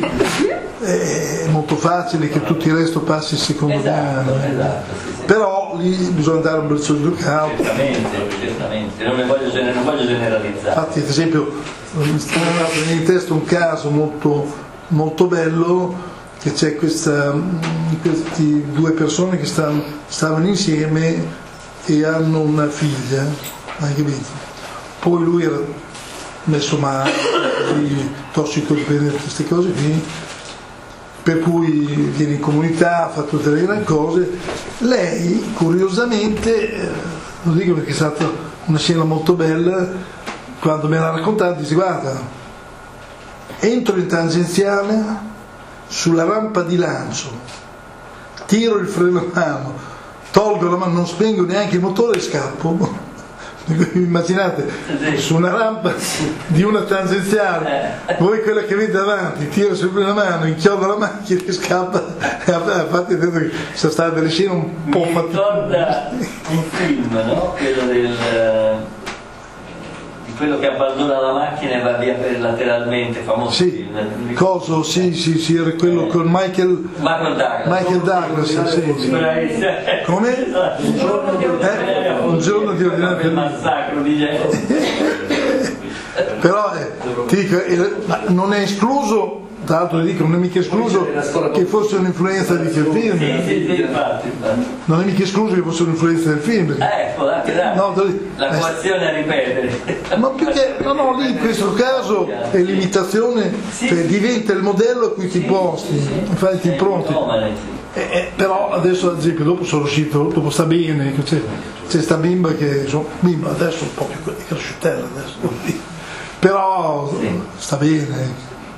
eh, è molto facile che tutto il resto passi in secondo Esatto, piano. esatto, sì, sì. Però lì bisogna dare un briciolino cauto. Certamente, certamente, non ne voglio, gener- non voglio generalizzare. Infatti, ad esempio, mi sta venendo in testa un caso molto, molto bello, che c'è questa, questi due persone che stavano, stavano insieme e hanno una figlia, hai capito? Poi lui era messo male, così, tossicodipendente, queste cose qui, per cui viene in comunità, fa tutte le gran cose. Lei, curiosamente, eh, lo dico perché è stata una scena molto bella, quando me l'ha raccontata, dice guarda, entro in tangenziale sulla rampa di lancio, tiro il freno a mano, tolgo la mano, non spengo neanche il motore e scappo. Immaginate, su una rampa di una tangenziale, voi quella che avete davanti, tiro sempre la mano, inchiodo la macchina e scappa. Infatti ho detto che sono state delle scene un po' Mi fatte. ricorda un film, no? Quello del, di quello che abbandona la macchina e va via per lateralmente, famoso Sì, film. Non mi ricordo. coso, sì, sì, sì, era quello con Michael, Michael Douglas. Michael Douglas, sì, sì. Bravissimo. Come? Un giorno di Eh, un giorno di ordinaria il massacro di gente. Però eh, ti dico, eh, ma non è escluso, tra l'altro dico, non è mica escluso che fosse un'influenza di quel film, Sì, sì, sì, infatti, infatti. non è mica escluso che fosse un'influenza del film. Eh, può darsi, dai. No, dai. La coazione a ripetere. Ma più che, no, no, lì in questo caso è l'imitazione, cioè diventa il modello a cui ti posti, infatti ti impronti. Eh, eh, però adesso ad esempio dopo sono uscito, dopo sta bene, c'è, c'è sta bimba che insomma, bimba adesso un po' più cresciutella adesso, però sta bene.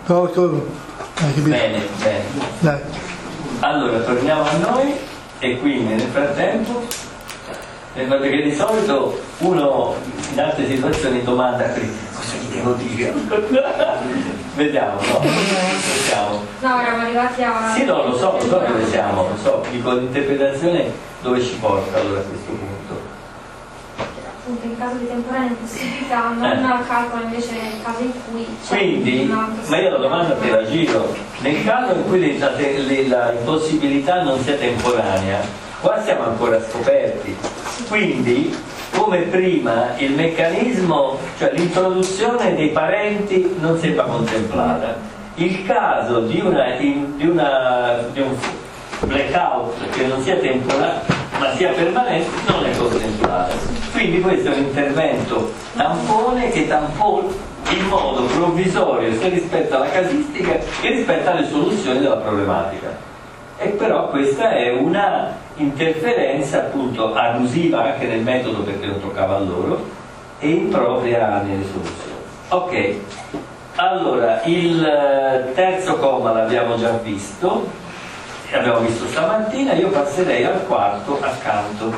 No, cosa? Hai capito? Bene, bene. Dai. Allora, torniamo a noi e quindi nel frattempo, perché di solito uno in altre situazioni domanda cosa gli devo dire? Vediamo, no? Vediamo. No, eravamo arrivati a... Sì, no, lo so, lo so dove siamo, lo so, dico l'interpretazione dove ci porta allora a questo punto. Appunto in caso di temporanea impossibilità, non Eh. calcola invece nel caso in cui c'è Quindi, un altro ma io la domanda te la giro, nel caso in cui la, la, la impossibilità non sia temporanea, qua siamo ancora scoperti, quindi come prima il meccanismo, cioè l'introduzione dei parenti non sembra contemplata, il caso di, una, di, una, di un blackout che non sia temporaneo ma sia permanente non è contemplato, quindi questo è un intervento tampone che tampona in modo provvisorio sia rispetto alla casistica che rispetto alle soluzioni della problematica. E però questa è una interferenza appunto abusiva anche nel metodo perché non toccava a loro e impropria nelle soluzioni. Ok, allora il terzo comma l'abbiamo già visto, abbiamo visto stamattina, io passerei al quarto accanto.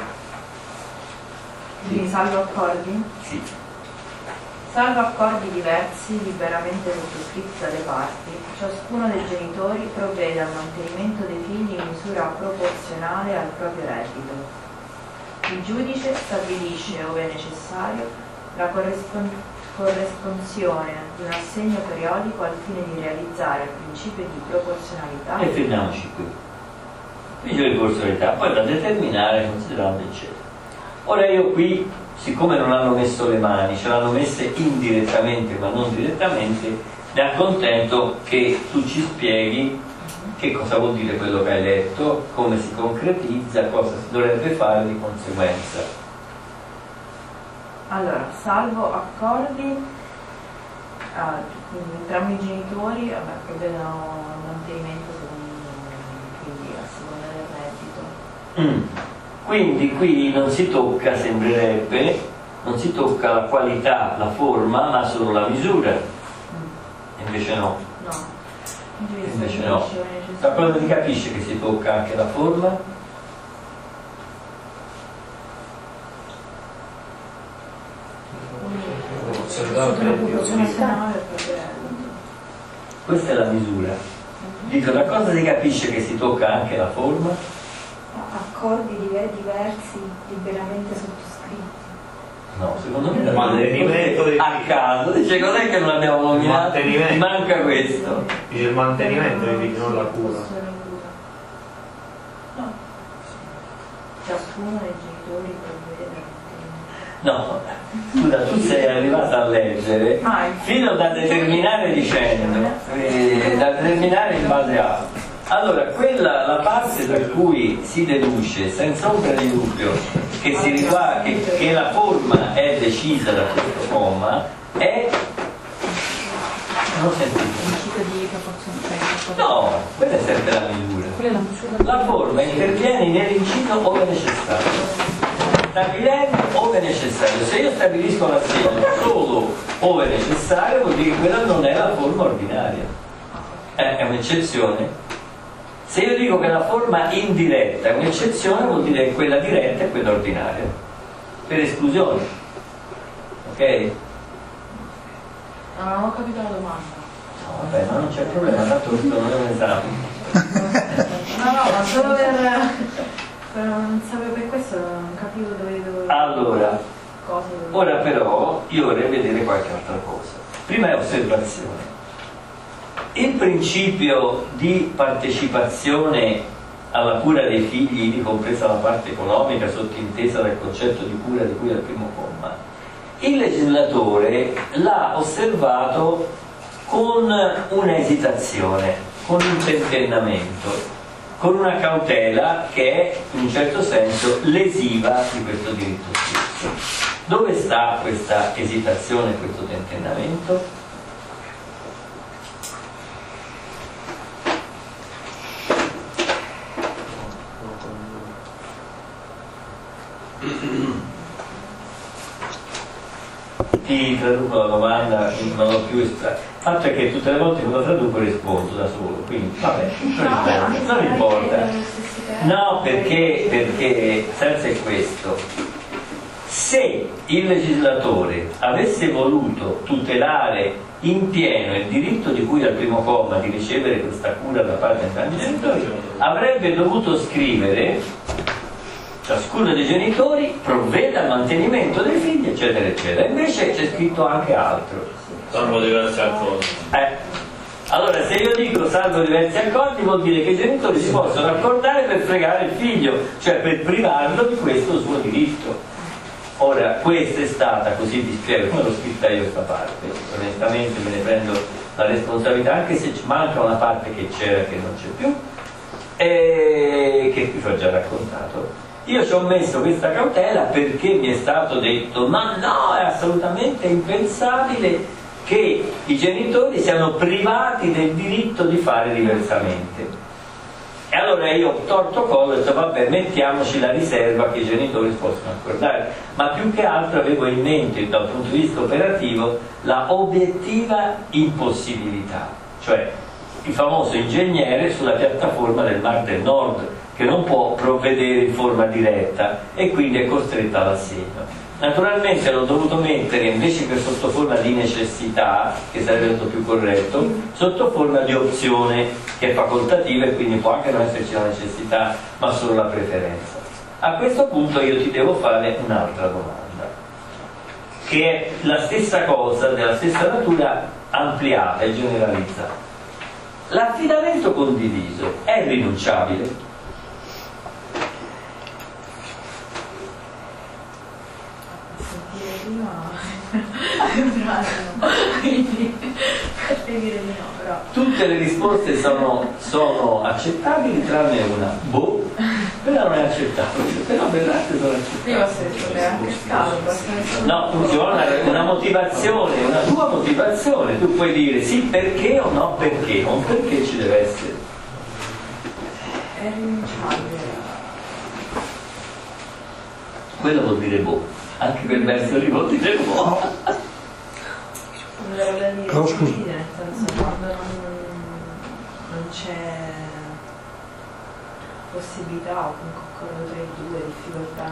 Quindi salvo accordi? Sì. Salvo accordi diversi, liberamente sottoscritti dalle parti, ciascuno dei genitori provvede al mantenimento dei figli in misura proporzionale al proprio reddito. Il giudice stabilisce, ove necessario, la corrispon- corresponsione di un assegno periodico al fine di realizzare il principio di proporzionalità. E fermiamoci qui. Principio di proporzionalità, poi da determinare considerando eccetera. Ora io qui, siccome non hanno messo le mani, ce l'hanno messe indirettamente ma non direttamente, mi accontento che tu ci spieghi che cosa vuol dire quello che hai letto, come si concretizza, cosa si dovrebbe fare di conseguenza. Allora, salvo accordi, ah, quindi entrambi i genitori vabbè, provvedono al mantenimento secondo, quindi a seconda del reddito. Mm. Quindi qui non si tocca, sembrerebbe, non si tocca la qualità, la forma, ma solo la misura. E invece no. No. E invece no. Da cosa si capisce che si tocca anche la forma? Questa è la misura. Dico, da cosa si capisce che si tocca anche la forma? Accordi diversi, liberamente sottoscritti. No, secondo me Il mantenimento dei- a caso, dice cos'è che non abbiamo nominato? mantenimento. Manca questo. Dice il mantenimento dei figli, non la cura. No. Ciascuno dei genitori provvede al mantenimento. No, scusa, tu sei arrivata a leggere Ah, fino da determinare dicendo, eh, da determinare in base a. Allora, quella la parte da cui si deduce senza ombra di dubbio che, si riguarda, che, che la forma è decisa da questo comma è. Non ho sentito. Principio di proporzionalità. No, quella è sempre la misura. Quella è la misura. La forma interviene nell'incito ove necessario, stabilendo ove necessario. Se io stabilisco l'assegno solo ove necessario, vuol dire che quella non è la forma ordinaria, eh, è un'eccezione. Se io dico che la forma indiretta è un'eccezione, vuol dire che quella diretta è quella ordinaria, per esclusione. Ok? non ho capito la domanda. No, vabbè, ma non c'è problema, tanto questo non è un esame. No, no, ma solo per, per non sapevo, per questo non capivo dove dovevo. Allora, Cosa dovevo. ora però io vorrei vedere qualche altra cosa. Prima è osservazione. Il principio di partecipazione alla cura dei figli, compresa la parte economica sottintesa dal concetto di cura di cui al primo comma, il legislatore l'ha osservato con un'esitazione, con un tentennamento, con una cautela che è in un certo senso lesiva di questo diritto stesso. Dove sta questa esitazione, questo tentennamento? ti traduco la domanda, non ho più estratto. Il fatto è che tutte le volte che lo traduco rispondo da solo, quindi vabbè, non importa. Non importa. No, perché, perché senza è questo. Se il legislatore avesse voluto tutelare in pieno il diritto di cui al primo comma di ricevere questa cura da parte dei genitori, avrebbe dovuto scrivere: ciascuno dei genitori provveda al mantenimento dei figli, eccetera, eccetera. Invece c'è scritto anche altro. Salvo diversi accordi. Eh. Allora, se io dico salvo diversi accordi, vuol dire che i genitori si possono accordare per fregare il figlio, cioè per privarlo di questo suo diritto. Ora, questa è stata, così vi spiego, come l'ho scritta io questa parte, onestamente me ne prendo la responsabilità, anche se ci manca una parte che c'era che non c'è più, e che vi ho già raccontato. Io ci ho messo questa cautela perché mi è stato detto: ma no, è assolutamente impensabile che i genitori siano privati del diritto di fare diversamente. E allora io ho torto collo e ho detto: vabbè, mettiamoci la riserva che i genitori si possono accordare, ma più che altro avevo in mente dal punto di vista operativo la obiettiva impossibilità, cioè il famoso ingegnere sulla piattaforma del Mar del Nord che non può provvedere in forma diretta e quindi è costretto all'assegno. Naturalmente l'ho dovuto mettere, invece che sotto forma di necessità, che sarebbe stato più corretto, sotto forma di opzione, che è facoltativa e quindi può anche non esserci la necessità ma solo la preferenza. A questo punto io ti devo fare un'altra domanda, che è la stessa cosa, della stessa natura, ampliata e generalizzata. L'affidamento condiviso è rinunciabile? Quindi per dire di no, però tutte le risposte sono, sono accettabili tranne una. Boh, però non è accettabile, però per l'altro sono accettabili. io posso rispondere anche scaldo. No, funziona una motivazione, una tua motivazione, tu puoi dire sì perché o no perché, non perché ci deve essere. È rinunciabile. Quello vuol dire boh, anche quel verso lì vuol dire boh. Però scusa, nel senso, quando non, non c'è possibilità o comunque accordo tra i due, difficoltà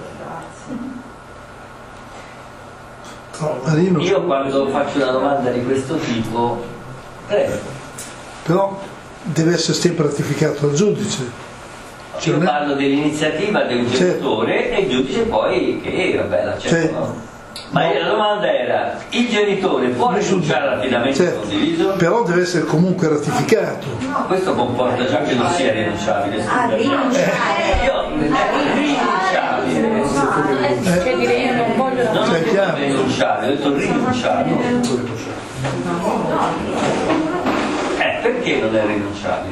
nell'accordarsi. no, Marino, Io quando faccio una domanda di questo tipo, prego. però deve essere sempre ratificato dal giudice. Cioè, Io non è- parlo dell'iniziativa del Certo. genitore e il giudice poi che vabbè l'accetta. Certo. No? Ma la domanda era: il genitore può rinunciare all'affidamento Certo, condiviso? però deve essere comunque ratificato. Questo comporta già che non sia rinunciabile. Ah, scusami. rinunciare. Io è rinunciabile. Che dire, io non voglio la Non ho Cioè, detto chiaro. rinunciare, ho detto rinunciare. Eh, perché non è rinunciabile?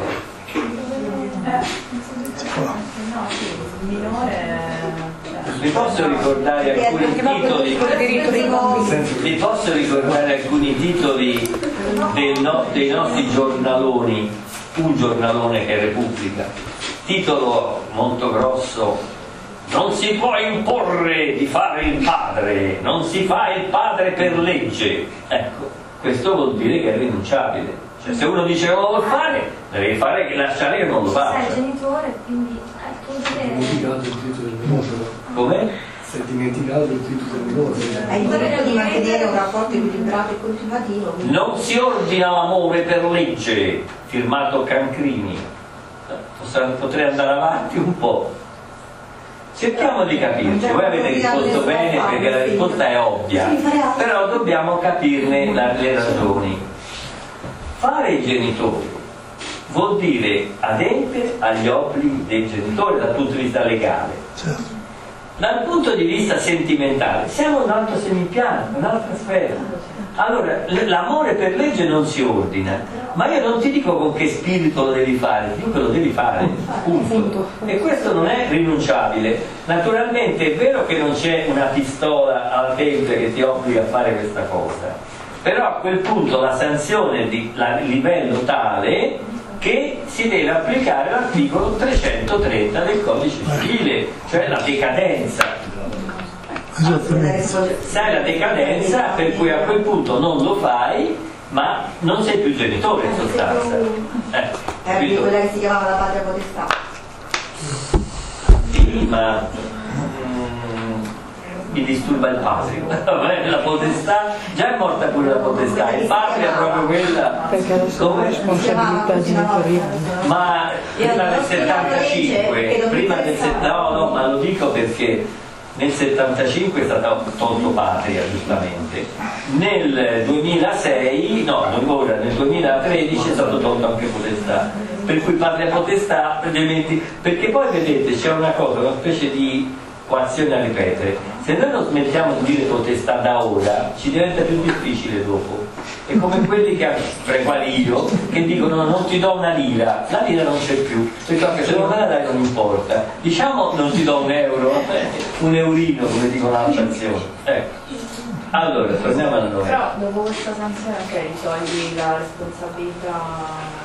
Il minore Vi posso ricordare alcuni titoli? Vi posso ricordare alcuni titoli del no- dei nostri giornaloni? Un giornalone che è Repubblica, titolo molto grosso: non si può imporre di fare il padre, non si fa il padre per legge. Ecco, questo vuol dire che è rinunciabile. Cioè, se uno dice non lo vuol fare, deve fare, lasciare che non lo Sei il faccia. genitore, quindi è il tuo dovere. dimenticato il diritto del minore. Come? Si è dimenticato il diritto del minore. È il diritto di mantenere un rapporto equilibrato e continuativo. quindi- Non si ordina l'amore per legge, firmato Cancrini. Potrei andare avanti un po'. Cerchiamo di capirci. Voi avete risposto bene perché la risposta è ovvia, però dobbiamo capirne la- le ragioni. Fare i genitori vuol dire adempiere agli obblighi dei genitori dal punto di vista legale. Certo. Dal punto di vista sentimentale siamo un altro semipiano, un'altra sfera. Allora, l- l'amore per legge non si ordina, ma io non ti dico con che spirito lo devi fare, ti dico che lo devi fare, punto. E questo non è rinunciabile. Naturalmente è vero che non c'è una pistola al ventre che ti obbliga a fare questa cosa, però a quel punto la sanzione di la- livello tale che si deve applicare l'articolo trecentotrenta del codice civile, cioè la decadenza. sai la decadenza per cui a quel punto non lo fai, ma non sei più genitore in sostanza. Eh, è quella che si chiamava la patria potestà. Sì, ma mm, mi disturba il patrio. La potestà, già è morta pure la potestà, il patria è proprio quella. Perché adesso la responsabilità genitoriale. Ma prima del settantacinque, prima del settantacinque, no, no, ma lo dico perché nel settantacinque è stata tolto patria, giustamente. Nel duemilasei, no, ancora nel duemilatredici è stato tolto anche potestà. Per cui patria potestà, perché poi vedete c'è una cosa, una specie di equazione a ripetere. Se noi non smettiamo di dire potestà da ora, ci diventa più difficile dopo. È come quelli che, tra i quali io, che dicono non ti do una lira, la lira non c'è più, perché anche se non me la dai non importa. Diciamo non ti do un euro, un eurino, come dicono la sanzione. Ecco. Allora, torniamo alla novella. Però dopo questa sanzione anche togli la responsabilità.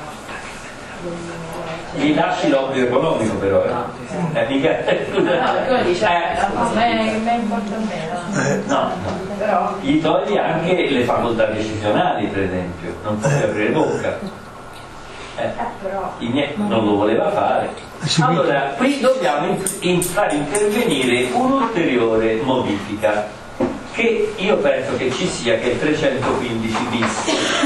Gli lasci l'obbligo economico però, eh? Eh, mica... No, come dice, a me importa meno. No, no. Però gli togli anche le facoltà decisionali, per esempio, non può più aprire bocca. Eh, i miei non lo voleva fare. Allora, qui dobbiamo in, in far intervenire un'ulteriore modifica, che io penso che ci sia, che è il trecentoquindici bis.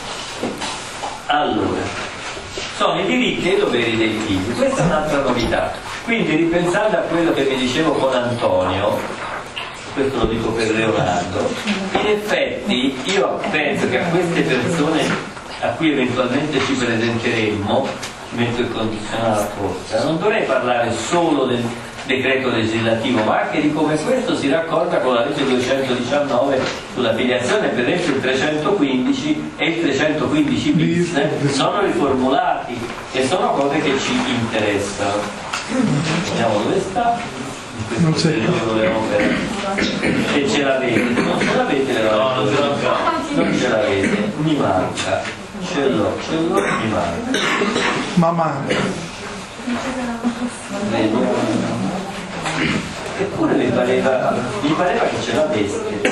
Allora, sono i diritti e i doveri dei figli. Questa è un'altra novità. Quindi, ripensando a quello che vi dicevo con Antonio, questo lo dico per Leonardo, in effetti io penso che a queste persone a cui eventualmente ci presenteremmo, ci metto il condizionale apposta, non dovrei parlare solo del decreto legislativo, ma anche di come questo si raccorda con la legge duecentodiciannove sulla filiazione. Per esempio il trecentoquindici e il trecentoquindici bis sono riformulati e sono cose che ci interessano. Vediamo dove sta in questo periodo, se ce l'avete, se non ce l'avete le no, non ce l'avete, mi manca, ce l'ho, ce l'ho, mi manca, ma manca. Vediamo. Eppure mi pareva, mi pareva che ce l'aveste.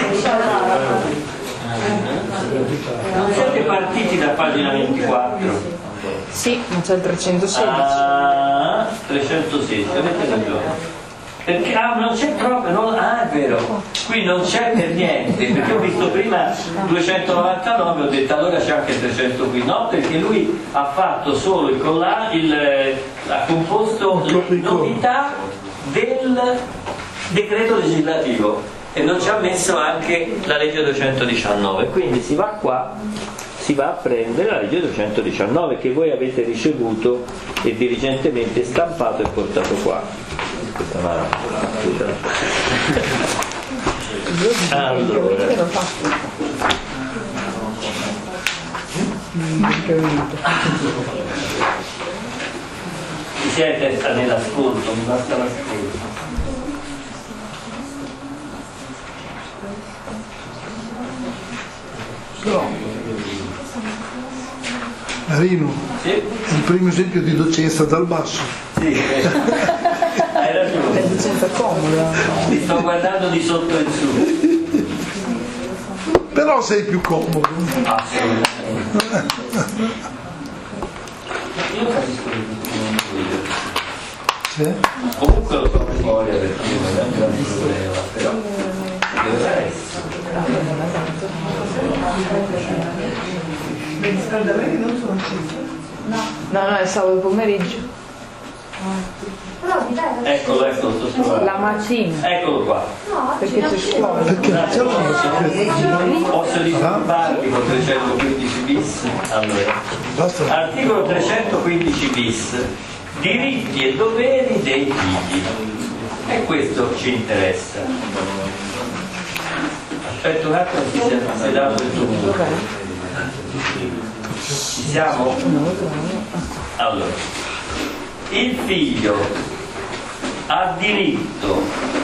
Non siete partiti da pagina ventiquattro? Sì, ma c'è il trecentosedici. Ah, trecentosedici, avete ragione. Perché ah, non c'è proprio, non, ah è vero, qui non c'è per niente, perché ho visto prima duecentonovantanove, ho detto allora c'è anche trecentoquindici, no, perché lui ha fatto solo il collage, il, ha composto le novità del decreto legislativo e non ci ha messo anche la legge duecentodiciannove, quindi si va qua, si va a prendere la legge duecentodiciannove che voi avete ricevuto e diligentemente stampato e portato qua. Allora, chi siete sta nell'ascolto, mi basta l'ascolto. Marino, sì? È il primo esempio di docenza dal basso. Sì, hai ragione. È docenza comoda. Ti sto guardando di sotto in su. Però sei più comodo. Assolutamente. Io capisco che non voglio. Sì? Comunque lo so a memoria perché non è un gran problema, però deve essere. I riscaldamenti non sono accesi? No, no, no, è sabato pomeriggio. Eccolo, eccolo, sto trovando. La mattina. Eccolo qua. Perché c'è scuola. Perché non c'è Posso disturbarvi con trecentoquindici bis? Allora, articolo trecentoquindici bis, diritti e doveri dei figli. E questo ci interessa. Aspetta un attimo, si è dato il tuo. Ci siamo? Allora, il figlio ha diritto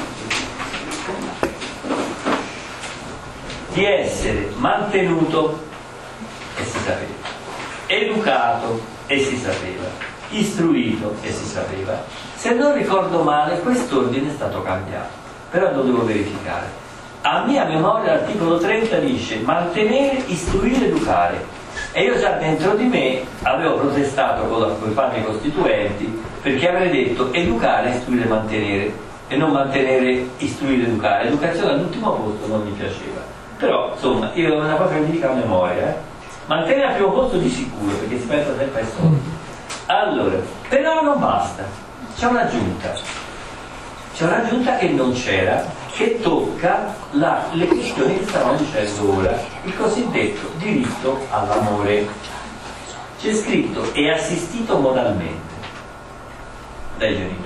di essere mantenuto e si sapeva, educato e si sapeva, istruito e si sapeva. Se non ricordo male, quest'ordine è stato cambiato. però lo devo verificare. A mia memoria l'articolo trenta dice mantenere, istruire, educare, e io già dentro di me avevo protestato con i padri costituenti perché avrei detto educare, istruire, mantenere, e non mantenere, istruire, educare. Educazione all'ultimo posto non mi piaceva, però insomma io una cosa che mi dica a memoria, eh? Mantenere al primo posto di sicuro, perché si pensa sempre ai soldi. Allora, però non basta, c'è un'aggiunta, c'è un'aggiunta che non c'era, che tocca la, le questioni che stavamo dicendo ora, il cosiddetto diritto all'amore. C'è scritto è assistito moralmente dai genitori.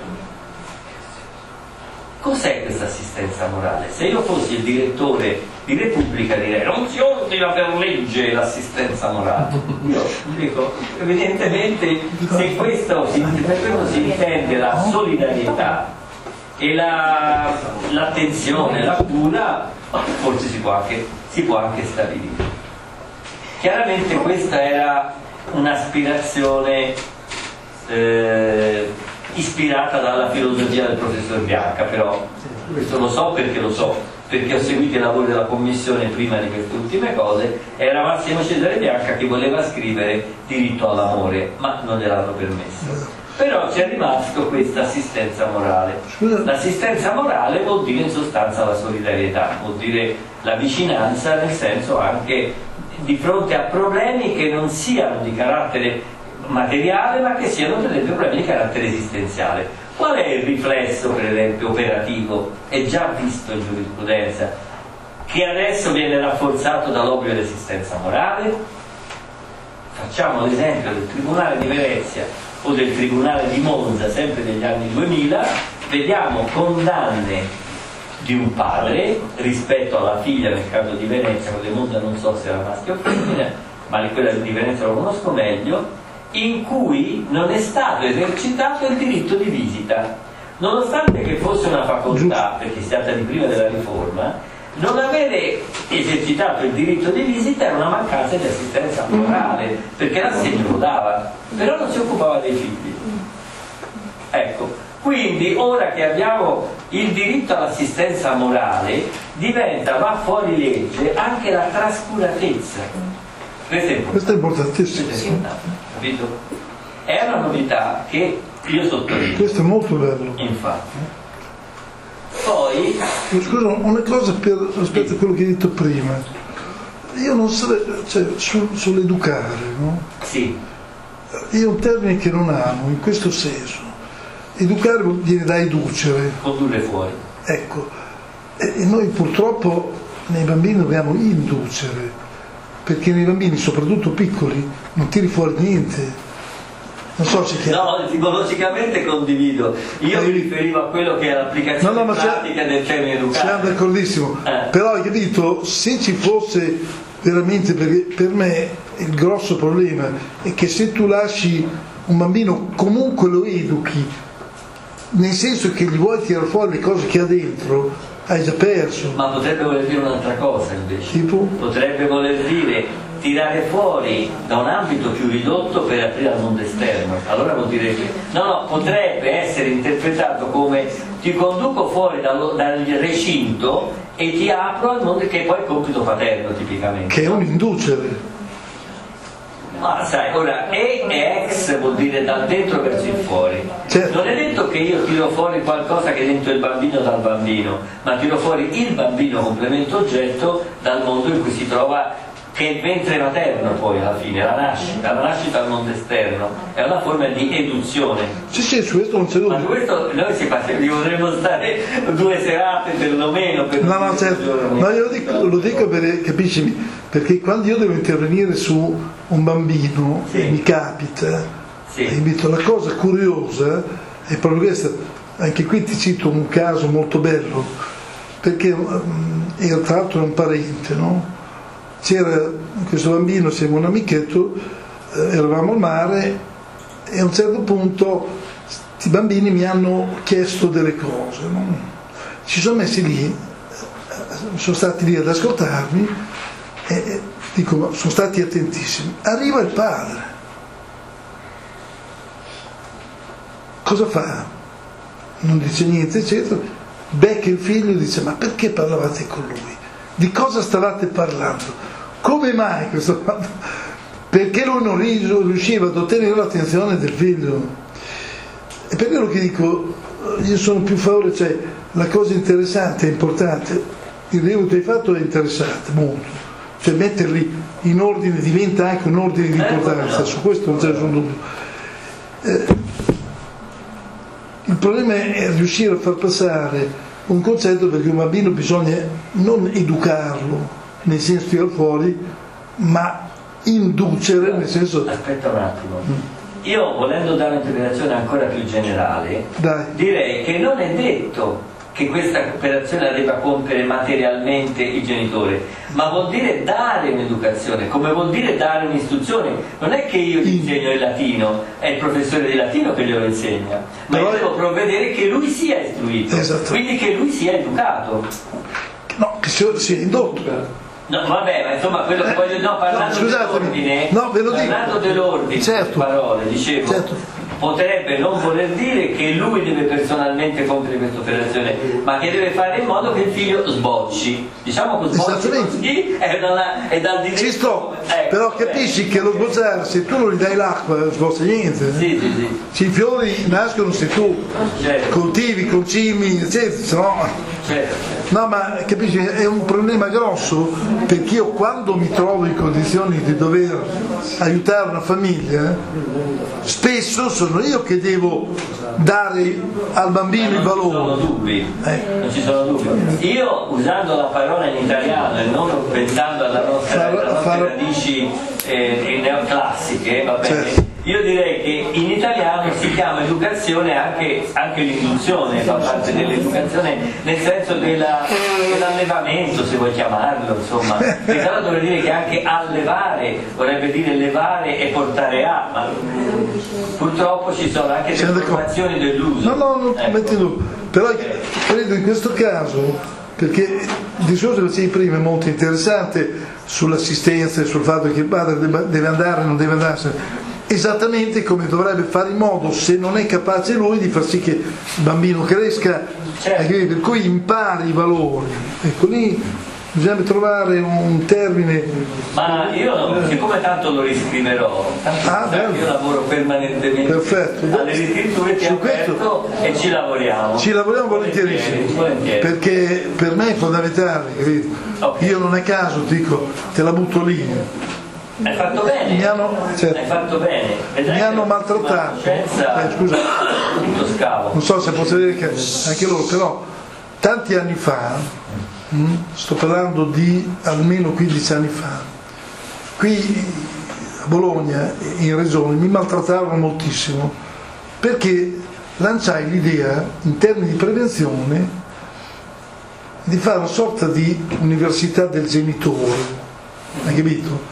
Cos'è questa assistenza morale? Se io fossi il direttore di Repubblica direi non si ordina per legge l'assistenza morale. Io dico, evidentemente se questo si, per questo si intende la solidarietà e la, l'attenzione, la cura, forse si può anche, si può anche stabilire. Chiaramente questa era un'aspirazione eh, ispirata dalla filosofia del professor Bianca, però questo lo so perché lo so, perché ho seguito i lavori della commissione prima di queste ultime cose. Era Massimo Cesare Bianca che voleva scrivere diritto all'amore, ma non gliel'hanno permesso. Però c'è rimasto questa assistenza morale. L'assistenza morale vuol dire in sostanza la solidarietà, vuol dire la vicinanza, nel senso anche di fronte a problemi che non siano di carattere materiale ma che siano dei problemi di carattere esistenziale. Qual è il riflesso, per esempio, operativo? È già visto in giurisprudenza, che adesso viene rafforzato dall'obbligo di assistenza morale. Facciamo l'esempio del Tribunale di Venezia o del Tribunale di Monza, sempre degli anni duemila, vediamo condanne di un padre rispetto alla figlia nel caso di Venezia, quello di Monza non so se era maschio o femmina, ma quella di Venezia lo conosco meglio, in cui non è stato esercitato il diritto di visita, nonostante che fosse una facoltà, perché si tratta di prima della riforma. Non avere esercitato il diritto di visita era una mancanza di assistenza morale, perché l'assegno lo dava, però non si occupava dei figli. Ecco, quindi ora che abbiamo il diritto all'assistenza morale, diventa, va fuori legge, anche la trascuratezza. Questo è, Questo è importantissimo. Questo è importante, capito? È una novità che io sottolineo. Questo è molto bello. Infatti. Poi... Scusa, una cosa per, rispetto a quello che hai detto prima. Io non sarei, cioè, sul, sull'educare, no? Sì. È un termine che non amo, in questo senso. Educare viene da educere. Condurre fuori. Ecco. E, e noi purtroppo nei bambini dobbiamo inducere, perché nei bambini, soprattutto piccoli, non tiri fuori niente. Non so se chiaro. No, etimologicamente condivido. Io mi riferivo a quello che è l'applicazione no, no, pratica del termine educare. Siamo d'accordissimo. Eh. Però hai capito, se ci fosse veramente, perché per me il grosso problema è che se tu lasci un bambino, comunque lo educhi, nel senso che gli vuoi tirare fuori le cose che ha dentro, hai già perso. Ma potrebbe voler dire un'altra cosa invece. Tipo? Potrebbe voler dire tirare fuori da un ambito più ridotto per aprire al mondo esterno. Allora vuol dire che no, no, potrebbe essere interpretato come ti conduco fuori dal, dal recinto e ti apro al mondo, che è poi il compito paterno tipicamente. Che è un inducere. Ma sai, ora e e ex vuol dire dal dentro verso il fuori. Certo. Non è detto che io tiro fuori qualcosa che è dentro il bambino dal bambino, ma tiro fuori il bambino complemento oggetto dal mondo in cui si trova, che è il ventre materno poi alla fine, la nascita, la nascita al mondo esterno, è una forma di eduzione. Sì, sì, su questo non c'è dubbio. Ma su questo noi si potremmo stare due serate perlomeno per no, no, certo. No, io lo dico, lo dico per, capisci, perché quando io devo intervenire su un bambino, sì, e mi capita, sì, invito, la cosa curiosa è proprio questa. Anche qui ti cito un caso molto bello, perché io tra l'altro ero un parente, no? C'era questo bambino, siamo un amichetto, eh, eravamo al mare e a un certo punto questi bambini mi hanno chiesto delle cose, no? Ci sono messi lì, sono stati lì ad ascoltarmi e, e dico, sono stati attentissimi. Arriva il padre, cosa fa? Non dice niente, eccetera. becca il figlio e dice: ma perché parlavate con lui? Di cosa stavate parlando? Come mai questo? Perché lui non riusciva ad ottenere l'attenzione del figlio. E per quello che dico, io sono più a favore, cioè la cosa interessante e importante, il rilievo che hai fatto è interessante molto, cioè metterli in ordine diventa anche un ordine di importanza, su questo non c'è nessun dubbio. Eh, il problema è riuscire a far passare un concetto, perché un bambino bisogna non educarlo nel senso tirare fuori, ma inducere nel senso. Aspetta un attimo, io volendo dare un'interpretazione ancora più generale, Dai. direi che non è detto che questa operazione la debba compiere materialmente il genitore, ma vuol dire dare un'educazione, come vuol dire dare un'istruzione. Non è che io gli insegno il latino, è il professore di latino che glielo insegna, ma io devo provvedere che lui sia istruito, esatto. Quindi che lui sia educato. No, che sia indotto. No, vabbè, ma insomma quello che voglio, no, parlando no, dell'ordine, no, ve lo dico. parlando dell'ordine, certo. parole, dicevo, certo. Potrebbe non voler dire che lui deve personalmente compiere questa operazione, ma che deve fare in modo che il figlio sbocci. Diciamo che sbocci così è, dalla, è dal diritto. Ci sto, ecco, però capisci beh. che lo sbocciare, se tu non gli dai l'acqua, non sboccia niente. Sì, sì, sì. Se i fiori nascono se tu certo. coltivi, concimi, eccetera, se no. Certo. No, ma capisci, è un problema grosso, perché io quando mi trovo in condizioni di dover aiutare una famiglia, spesso sono io che devo dare al bambino i valori. Non ci sono dubbi, eh. non ci sono dubbi. Io, usando la parola in italiano e non pensando alla nostra, alle nostre far... radici eh, neoclassiche, va bene? Certo. Io direi che in italiano si chiama educazione anche, anche l'induzione, fa parte dell'educazione nel senso della, dell'allevamento, se vuoi chiamarlo, insomma. Perché allora dovrei dire che anche allevare vorrebbe dire levare e portare a, ma purtroppo ci sono anche delle informazioni dell'uso. No, no, non ecco. metti tu. Però credo in questo caso, perché il discorso che facevi prima è molto interessante sull'assistenza e sul fatto che il padre deve andare o non deve andarsene. Esattamente come dovrebbe fare in modo, se non è capace lui, di far sì che il bambino cresca, certo. per cui impari i valori. Ecco, lì bisogna trovare un termine. Ma io, siccome tanto lo riscriverò, tanto ah, io lavoro permanentemente perfetto. alle riscritture, ti aperto e ci lavoriamo. Ci lavoriamo volentieri, volentieri. Perché per me è fondamentale, capito? Okay. Io non a caso dico, te la butto lì. Hai fatto bene, mi hanno, certo, hai fatto bene. Vedrai mi hanno maltrattato. Eh, scusa, tutto scavo. Non so se posso dire che anche loro, però tanti anni fa, mh, sto parlando di almeno quindici anni fa, qui a Bologna, in regione, mi maltrattarono moltissimo perché lanciai l'idea, in termini di prevenzione, di fare una sorta di università del genitore, hai capito?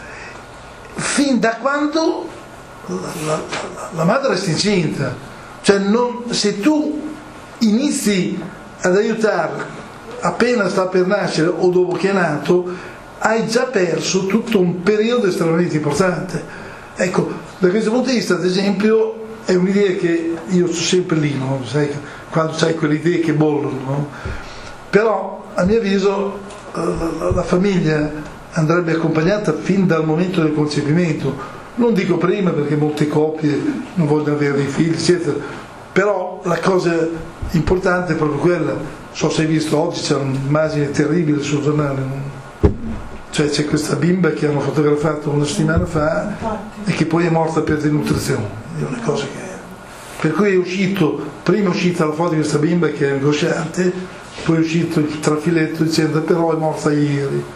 Fin da quando la, la, la madre resta incinta, cioè non, se tu inizi ad aiutare appena sta per nascere o dopo che è nato, hai già perso tutto un periodo estremamente importante. Ecco, da questo punto di vista, ad esempio, è un'idea che io sono sempre lì, no? Sai, quando c'hai quelle idee che bollono, no? Però a mio avviso la, la, la famiglia andrebbe accompagnata fin dal momento del concepimento, non dico prima perché molte coppie non vogliono avere dei figli eccetera, però la cosa importante è proprio quella. So se hai visto oggi, c'è un'immagine terribile sul giornale, cioè c'è questa bimba che hanno fotografato una settimana fa e che poi è morta per denutrizione, è una cosa che per cui è uscito, prima è uscita la foto di questa bimba che è angosciante, poi è uscito il trafiletto dicendo però è morta ieri.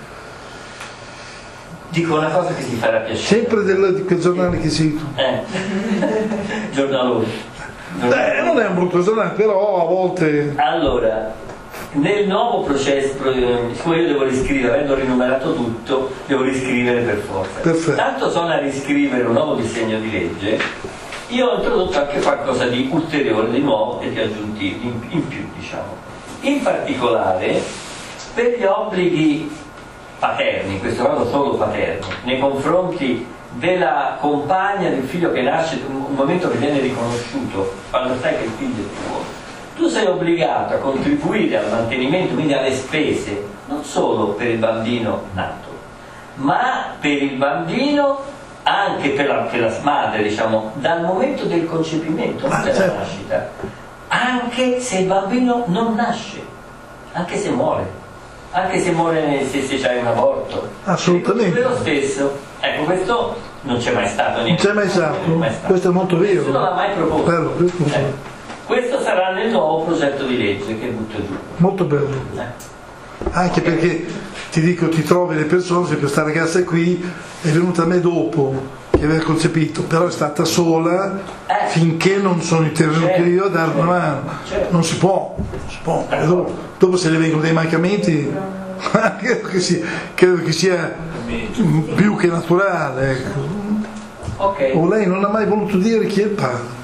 Dico una cosa che ti farà piacere. Sempre del, di quel giornale che sei tu. Eh. Giornalone. Beh, non è un brutto giornale, però a volte. Allora, nel nuovo processo, siccome io devo riscrivere, avendo rinumerato tutto, devo riscrivere per forza. Perfetto. Tanto sono a riscrivere un nuovo disegno di legge, io ho introdotto anche qualcosa di ulteriore, di nuovo e di aggiuntivo, in, in più, diciamo. In particolare, per gli obblighi paterni, in questo caso solo paterni, nei confronti della compagna del figlio che nasce, un momento che viene riconosciuto, quando sai che il figlio è tuo, tu sei obbligato a contribuire al mantenimento, quindi alle spese, non solo per il bambino nato, ma per il bambino anche per la, per la madre, diciamo, dal momento del concepimento, non della certo. nascita, anche se il bambino non nasce, anche se muore, anche se muore se, se c'è un aborto. Assolutamente. È lo stesso. Ecco, questo non c'è mai stato niente. Non c'è mai stato. Non mai stato. Questo è molto vero. Nessuno l'ha mai proposto. Bello, questo, eh. questo sarà nel nuovo progetto di legge che butto giù. Molto bello. Eh. Anche perché ti dico, ti trovi le persone, se questa ragazza qui è venuta a me dopo che aveva concepito, però è stata sola eh. finché non sono intervenuto certo, io a dare certo, una mano. Certo. Non si può, non si può. Eh. Dopo, dopo se le vengono dei mancamenti credo che sia, credo che sia più che naturale. Ecco. Okay. O lei non ha mai voluto dire chi è il padre?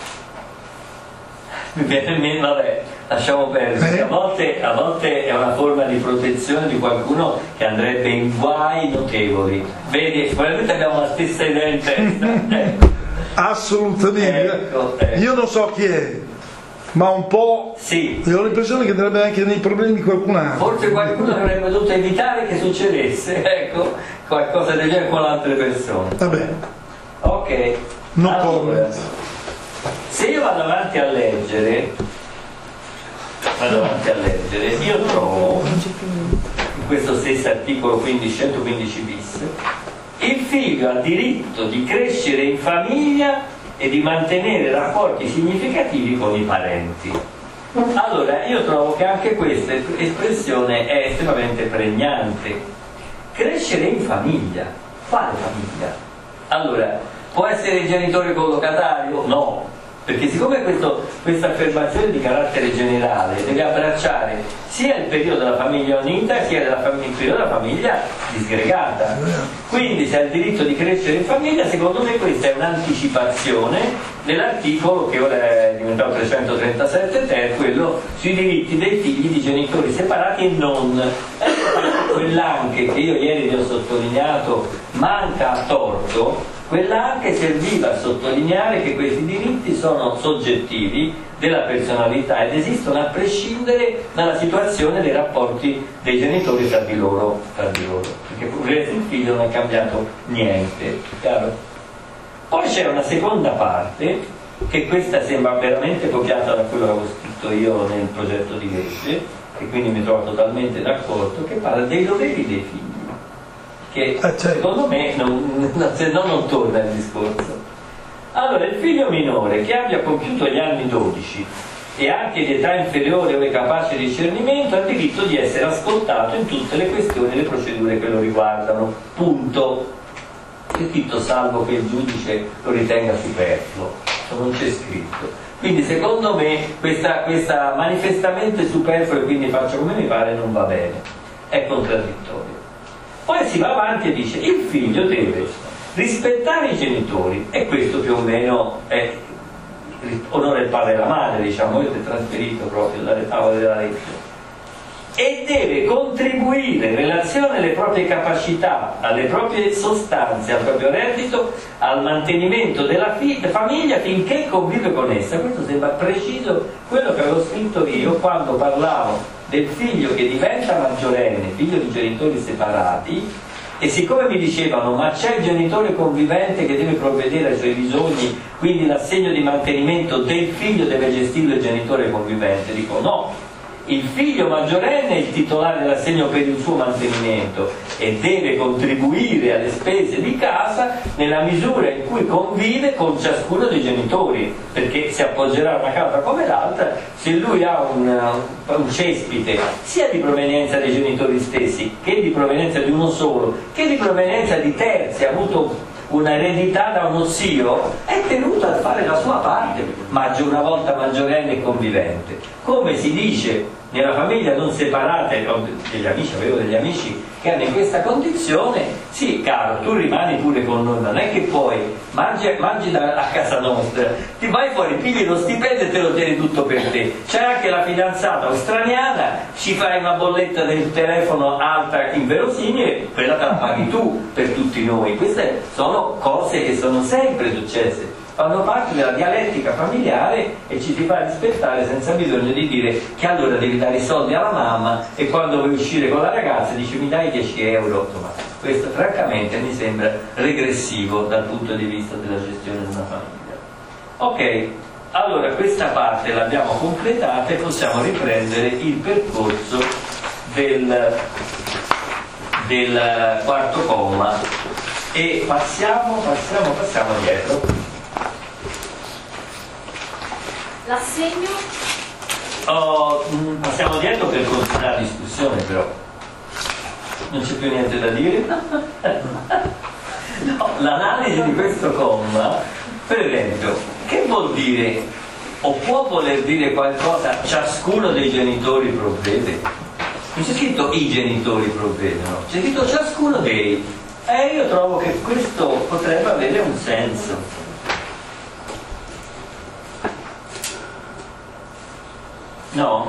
Vabbè, lasciamo perdere. Eh? A volte, a volte è una forma di protezione di qualcuno che andrebbe in guai notevoli. Vedi, probabilmente abbiamo la stessa idea in testa. Assolutamente. Ecco, ecco. Io non so chi è, ma un po'. Sì. Io ho l'impressione che andrebbe anche nei problemi di qualcun altro. Forse qualcuno avrebbe dovuto evitare che succedesse, ecco, qualcosa del genere con altre persone. Vabbè. Ok. Non allora, se io vado avanti a leggere, vado avanti a leggere, io trovo in questo stesso articolo quindici, centoquindici bis, il figlio ha diritto di crescere in famiglia e di mantenere rapporti significativi con i parenti. Allora, io trovo che anche questa espressione è estremamente pregnante. Crescere in famiglia, quale famiglia? Allora, può essere il genitore collocatario? No, perché siccome questa affermazione di carattere generale deve abbracciare sia il periodo della famiglia unita sia il periodo della famiglia disgregata. Quindi se ha il diritto di crescere in famiglia, secondo me questa è un'anticipazione dell'articolo che ora è diventato trecentotrentasette ter, quello sui diritti dei figli di genitori separati e non. Quell'anche che io ieri vi ho sottolineato manca a torto. Quell'anche serviva a sottolineare che questi diritti sono soggettivi della personalità ed esistono a prescindere dalla situazione dei rapporti dei genitori tra di loro, tra di loro. Perché per il figlio non è cambiato niente, chiaro? Poi c'è una seconda parte, che questa sembra veramente copiata da quello che avevo scritto io nel progetto di legge, e quindi mi trovo totalmente d'accordo, che parla dei doveri dei figli. Che secondo me non, se no non torna il discorso. Allora, il figlio minore che abbia compiuto gli anni dodici e anche di età inferiore o è capace di discernimento ha il diritto di essere ascoltato in tutte le questioni e le procedure che lo riguardano. Punto. C'è scritto salvo che il giudice lo ritenga superfluo, non c'è scritto. Quindi secondo me questa, questa manifestamente superfluo e quindi faccio come mi pare non va bene, è contraddittorio. Poi si va avanti e dice il figlio deve rispettare i genitori, e questo più o meno è onore il padre e la madre, diciamo, io ti ho trasferito proprio dalle tavole della legge, e deve contribuire in relazione alle proprie capacità, alle proprie sostanze, al proprio reddito, al mantenimento della famiglia finché convive con essa. Questo sembra preciso quello che avevo scritto io quando parlavo del figlio che diventa maggiorenne, figlio di genitori separati, e siccome mi dicevano ma c'è il genitore convivente che deve provvedere ai suoi bisogni, quindi l'assegno di mantenimento del figlio deve gestirlo il genitore convivente, dico no, il figlio maggiorenne è il titolare dell'assegno per il suo mantenimento e deve contribuire alle spese di casa nella misura in cui convive con ciascuno dei genitori, perché si appoggerà a una casa come l'altra se lui ha un, un cespite sia di provenienza dei genitori stessi che di provenienza di uno solo che di provenienza di terzi, ha avuto una eredità da uno zio, è tenuto a fare la sua parte, ma una volta maggiorenne e convivente. Come si dice nella famiglia non separata, ho degli amici, avevo degli amici che hanno in questa condizione, sì caro, tu rimani pure con noi, non è che poi mangi, mangi da, a casa nostra, ti vai fuori, pigli lo stipendio e te lo tieni tutto per te, c'è anche la fidanzata australiana, ci fai una bolletta del telefono alta inverosimile, quella te la paghi tu per tutti noi. Queste sono cose che sono sempre successe fanno parte della dialettica familiare e ci si fa rispettare senza bisogno di dire che allora devi dare i soldi alla mamma e quando vuoi uscire con la ragazza dici mi dai dieci euro. Insomma, questo francamente mi sembra regressivo dal punto di vista della gestione di una famiglia. Ok, allora questa parte l'abbiamo completata e possiamo riprendere il percorso del, del quarto comma e passiamo, passiamo, passiamo dietro. L'assegno? Oh, passiamo dietro per continuare la discussione, però non c'è più niente da dire. No, l'analisi di questo comma, per esempio, che vuol dire o può voler dire qualcosa ciascuno dei genitori provvede? Non c'è scritto i genitori provvedono, c'è scritto ciascuno dei. E io trovo che questo potrebbe avere un senso. No?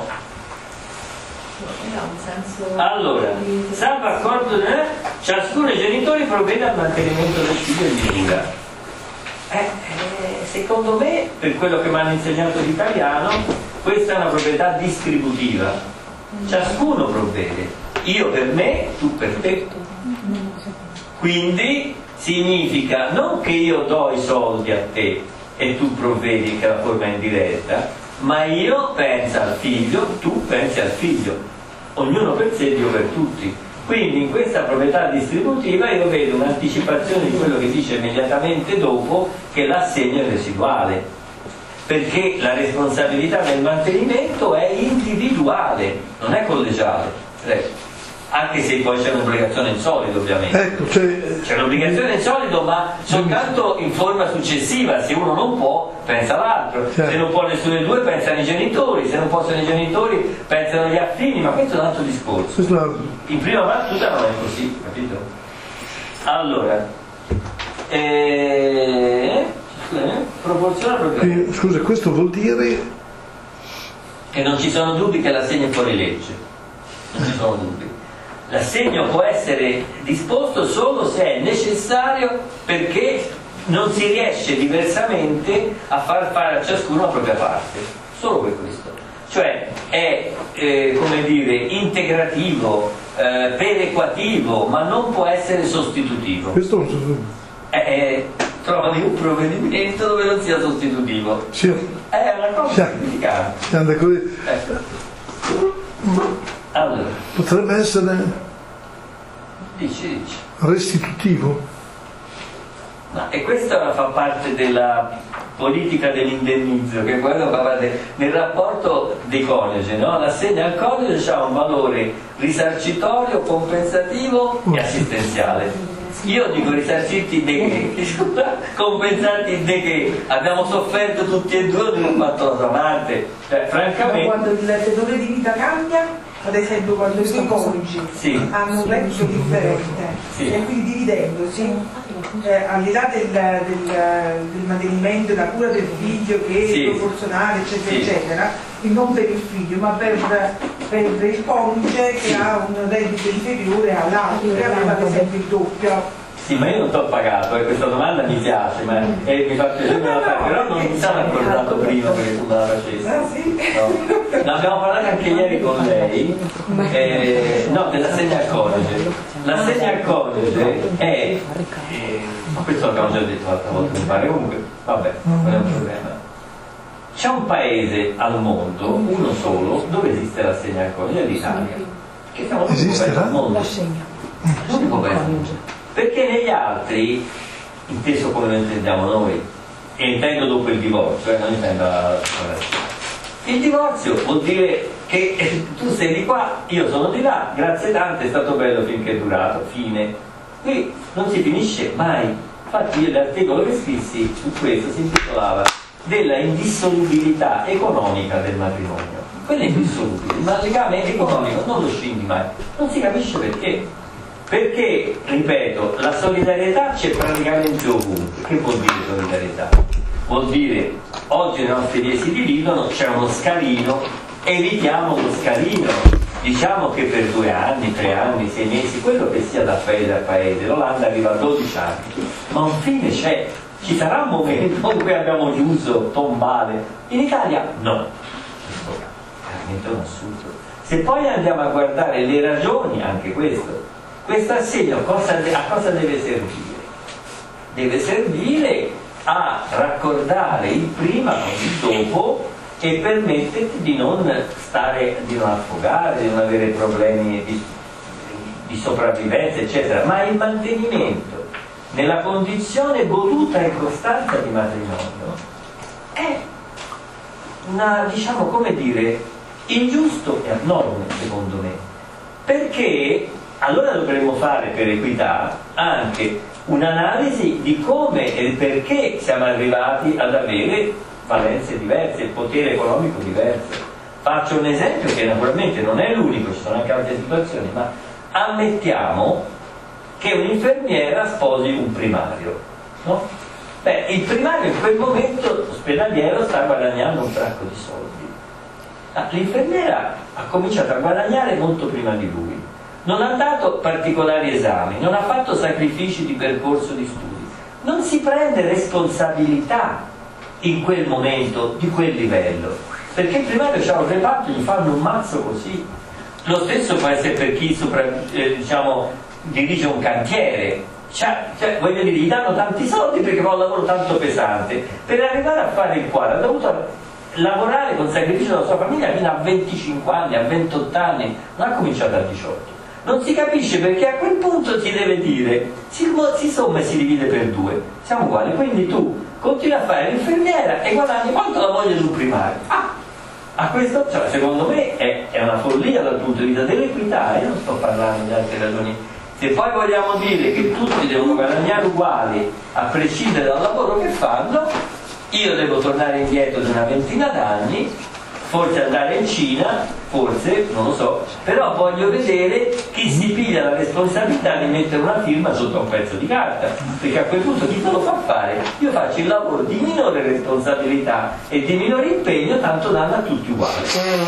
Allora, salvo accordo di ciascuno dei genitori provvede al mantenimento del figlio in misura. Eh, eh, secondo me, per quello che mi hanno insegnato l'italiano, questa è una proprietà distributiva. Ciascuno provvede. Io per me, tu per te. Quindi significa non che io do i soldi a te e tu provvedi, che è la forma indiretta, ma io penso al figlio, tu pensi al figlio, ognuno per sé, Dio per tutti. Quindi in questa proprietà distributiva io vedo un'anticipazione di quello che dice immediatamente dopo, che l'assegno è residuale, perché la responsabilità del mantenimento è individuale, non è collegiale. Prego. Anche se poi c'è un'obbligazione in solido, ovviamente. Ecco, cioè... c'è un'obbligazione in solido, ma soltanto in forma successiva. Se uno non può, pensa all'altro. Certo. Se non può nessuno dei due, pensano i genitori. Se non possono i genitori, pensano agli affini. Ma questo è un altro discorso. In prima battuta non è così, capito? Allora, eh, proporzionale proprio. Eh, scusa, questo vuol dire che non ci sono dubbi che l'assegno è fuori legge. Non ci sono dubbi. L'assegno può essere disposto solo se è necessario, perché non si riesce diversamente a far fare a ciascuno la propria parte, solo per questo. Cioè è eh, come dire integrativo, eh, perequativo, ma non può essere sostitutivo. Questo non so. Eh, eh, trovi un provvedimento dove non sia sostitutivo. Sì. È una cosa criticata. Eh. Allora, potrebbe essere dici, dici. restitutivo. No, e questa fa parte della politica dell'indennizzo, che è quello che fa parte nel rapporto dei coniugi, no? L'assegno al coniuge ha un valore risarcitorio, compensativo e assistenziale. Io dico risarciti de che, compensati de che abbiamo sofferto tutti e due di un fatto traumante. Cioè, francamente. Ma quando il tenore di vita cambia, ad esempio quando i coniugi sì. hanno un reddito differente, sì. e quindi dividendosi, eh, al di là del, del, del mantenimento e la cura del figlio che è sì. proporzionale, eccetera, sì. eccetera, e non per il figlio, ma per, per il coniuge che ha un reddito inferiore all'altro, che aveva ad esempio il doppio. Sì, ma io non ti ho pagato, e eh, questa domanda mi piace, ma eh, mi fa piacere me la fare, però non mi sono accordato prima che tu me la facessi. Ah, sì? No. Ne abbiamo parlato anche ieri con lei, eh, no, dell'assegno al coniuge. L'assegno al coniuge è, eh, questo l'abbiamo già detto l'altra volta, mi pare, comunque, vabbè, non è un problema. C'è un paese al mondo, uno solo, dove esiste l'assegno al coniuge, è l'Italia. Che siamo l'unico paese al mondo. L'unico paese al mondo. Perché negli altri, inteso come lo intendiamo noi, e intendo dopo il divorzio, eh, non intendo la... il divorzio vuol dire che tu sei di qua, io sono di là, grazie tante, è stato bello finché è durato, fine. Qui non si finisce mai. Infatti io l'articolo che scrissi su questo si intitolava della indissolubilità economica del matrimonio. Quello è indissolubile, ma il legame economico non lo scindi mai, non si capisce perché. Perché, ripeto, la solidarietà c'è praticamente ovunque. Che vuol dire solidarietà? Vuol dire, oggi le nostre vie si dividono, c'è uno scalino, evitiamo lo scalino. Diciamo che per due anni, tre anni, sei mesi, quello che sia da paese a paese, l'Olanda arriva a dodici anni, ma un fine c'è. Ci sarà un momento in cui abbiamo chiuso tombale, in Italia no. Questo è veramente un assurdo. Se poi andiamo a guardare le ragioni, anche questo, questo assegno cosa, a cosa deve servire? Deve servire a raccordare il prima con il dopo e permetterti di non stare, di non affogare, di non avere problemi di, di sopravvivenza, eccetera, ma il mantenimento nella condizione goduta e costante di matrimonio è una, diciamo, come dire, ingiusto e abnorme, secondo me, perché allora dovremmo fare, per equità, anche un'analisi di come e perché siamo arrivati ad avere valenze diverse, potere economico diverso. Faccio un esempio che naturalmente non è l'unico, ci sono anche altre situazioni, ma ammettiamo che un'infermiera sposi un primario, no? Beh, il primario in quel momento ospedaliero sta guadagnando un sacco di soldi. Ah, l'infermiera ha cominciato a guadagnare molto prima di lui, non ha dato particolari esami, non ha fatto sacrifici di percorso di studi, non si prende responsabilità in quel momento di quel livello, perché il primario c'ha un reparto, gli fanno un mazzo così. Lo stesso può essere per chi sopra, eh, diciamo, dirige un cantiere, cioè, cioè, voglio dire, gli danno tanti soldi perché fa un lavoro tanto pesante. Per arrivare a fare il quadro ha dovuto lavorare con sacrificio della sua famiglia fino a venticinque anni, a ventotto anni, non ha cominciato a diciotto. Non si capisce perché a quel punto si deve dire, si, si somma e si divide per due, siamo uguali, quindi tu continui a fare l'infermiera e guadagni quanto la voglia sul primario. Ah, a questo, cioè, secondo me è, è una follia dal punto di vista dell'equità, io non sto parlando di altre ragioni. Se poi vogliamo dire che tutti devono guadagnare uguali a prescindere dal lavoro che fanno, io devo tornare indietro di una ventina d'anni, forse andare in Cina, forse, non lo so, però voglio vedere chi si piglia la responsabilità di mettere una firma sotto un pezzo di carta, perché a quel punto chi me lo fa fare? Io faccio il lavoro di minore responsabilità e di minore impegno, tanto danno a tutti uguali.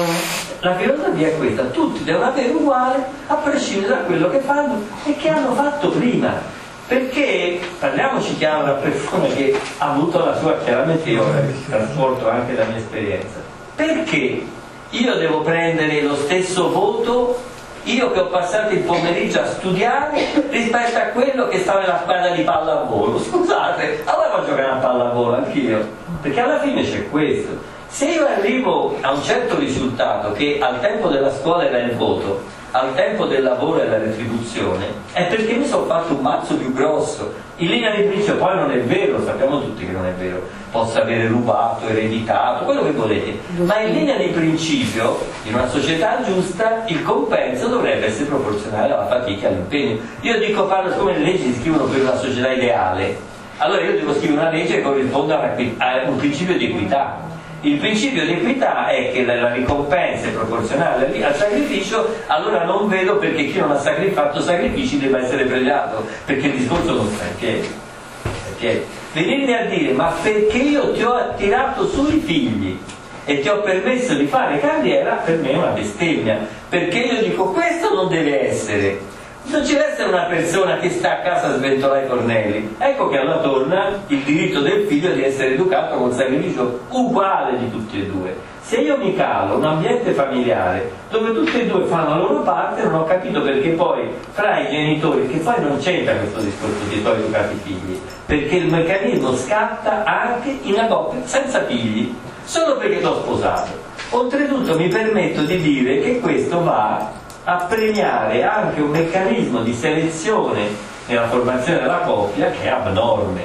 La filosofia è questa, tutti devono avere uguale a prescindere da quello che fanno e che hanno fatto prima, perché parliamoci chiaro da persona che ha avuto la sua, chiaramente io trasporto anche la mia esperienza, perché io devo prendere lo stesso voto, io che ho passato il pomeriggio a studiare, rispetto a quello che stava nella squadra di pallavolo? Scusate, allora voglio giocare a pallavolo anch'io, perché alla fine c'è questo. Se io arrivo a un certo risultato, che al tempo della scuola era il voto, al tempo del lavoro è la retribuzione, è perché mi sono fatto un mazzo più grosso. In linea di principio poi non è vero, sappiamo tutti che non è vero, posso avere rubato, ereditato, quello che volete, ma in linea di principio in una società giusta il compenso dovrebbe essere proporzionale alla fatica e all'impegno. Io dico, parlo come le leggi si scrivono per una società ideale, allora io devo scrivere una legge che corrisponda a un principio di equità. Il principio di equità è che la ricompensa è proporzionale al sacrificio, allora non vedo perché chi non ha fatto sacrifici debba essere premiato, perché il discorso non sta in piedi. Perché venirmi a dire ma perché io ti ho attirato sui figli e ti ho permesso di fare carriera, per me è una bestemmia, perché io dico questo non deve essere. Non ci deve essere una persona che sta a casa a sventolare i fornelli. Ecco che allora torna il diritto del figlio di essere educato con sacrificio uguale di tutti e due. Se io mi calo un ambiente familiare dove tutti e due fanno la loro parte, non ho capito perché poi fra i genitori, che poi non c'entra questo discorso di poi educati i figli, perché il meccanismo scatta anche in una coppia senza figli, solo perché ti ho sposato. Oltretutto mi permetto di dire che questo va a premiare anche un meccanismo di selezione nella formazione della coppia che è abnorme.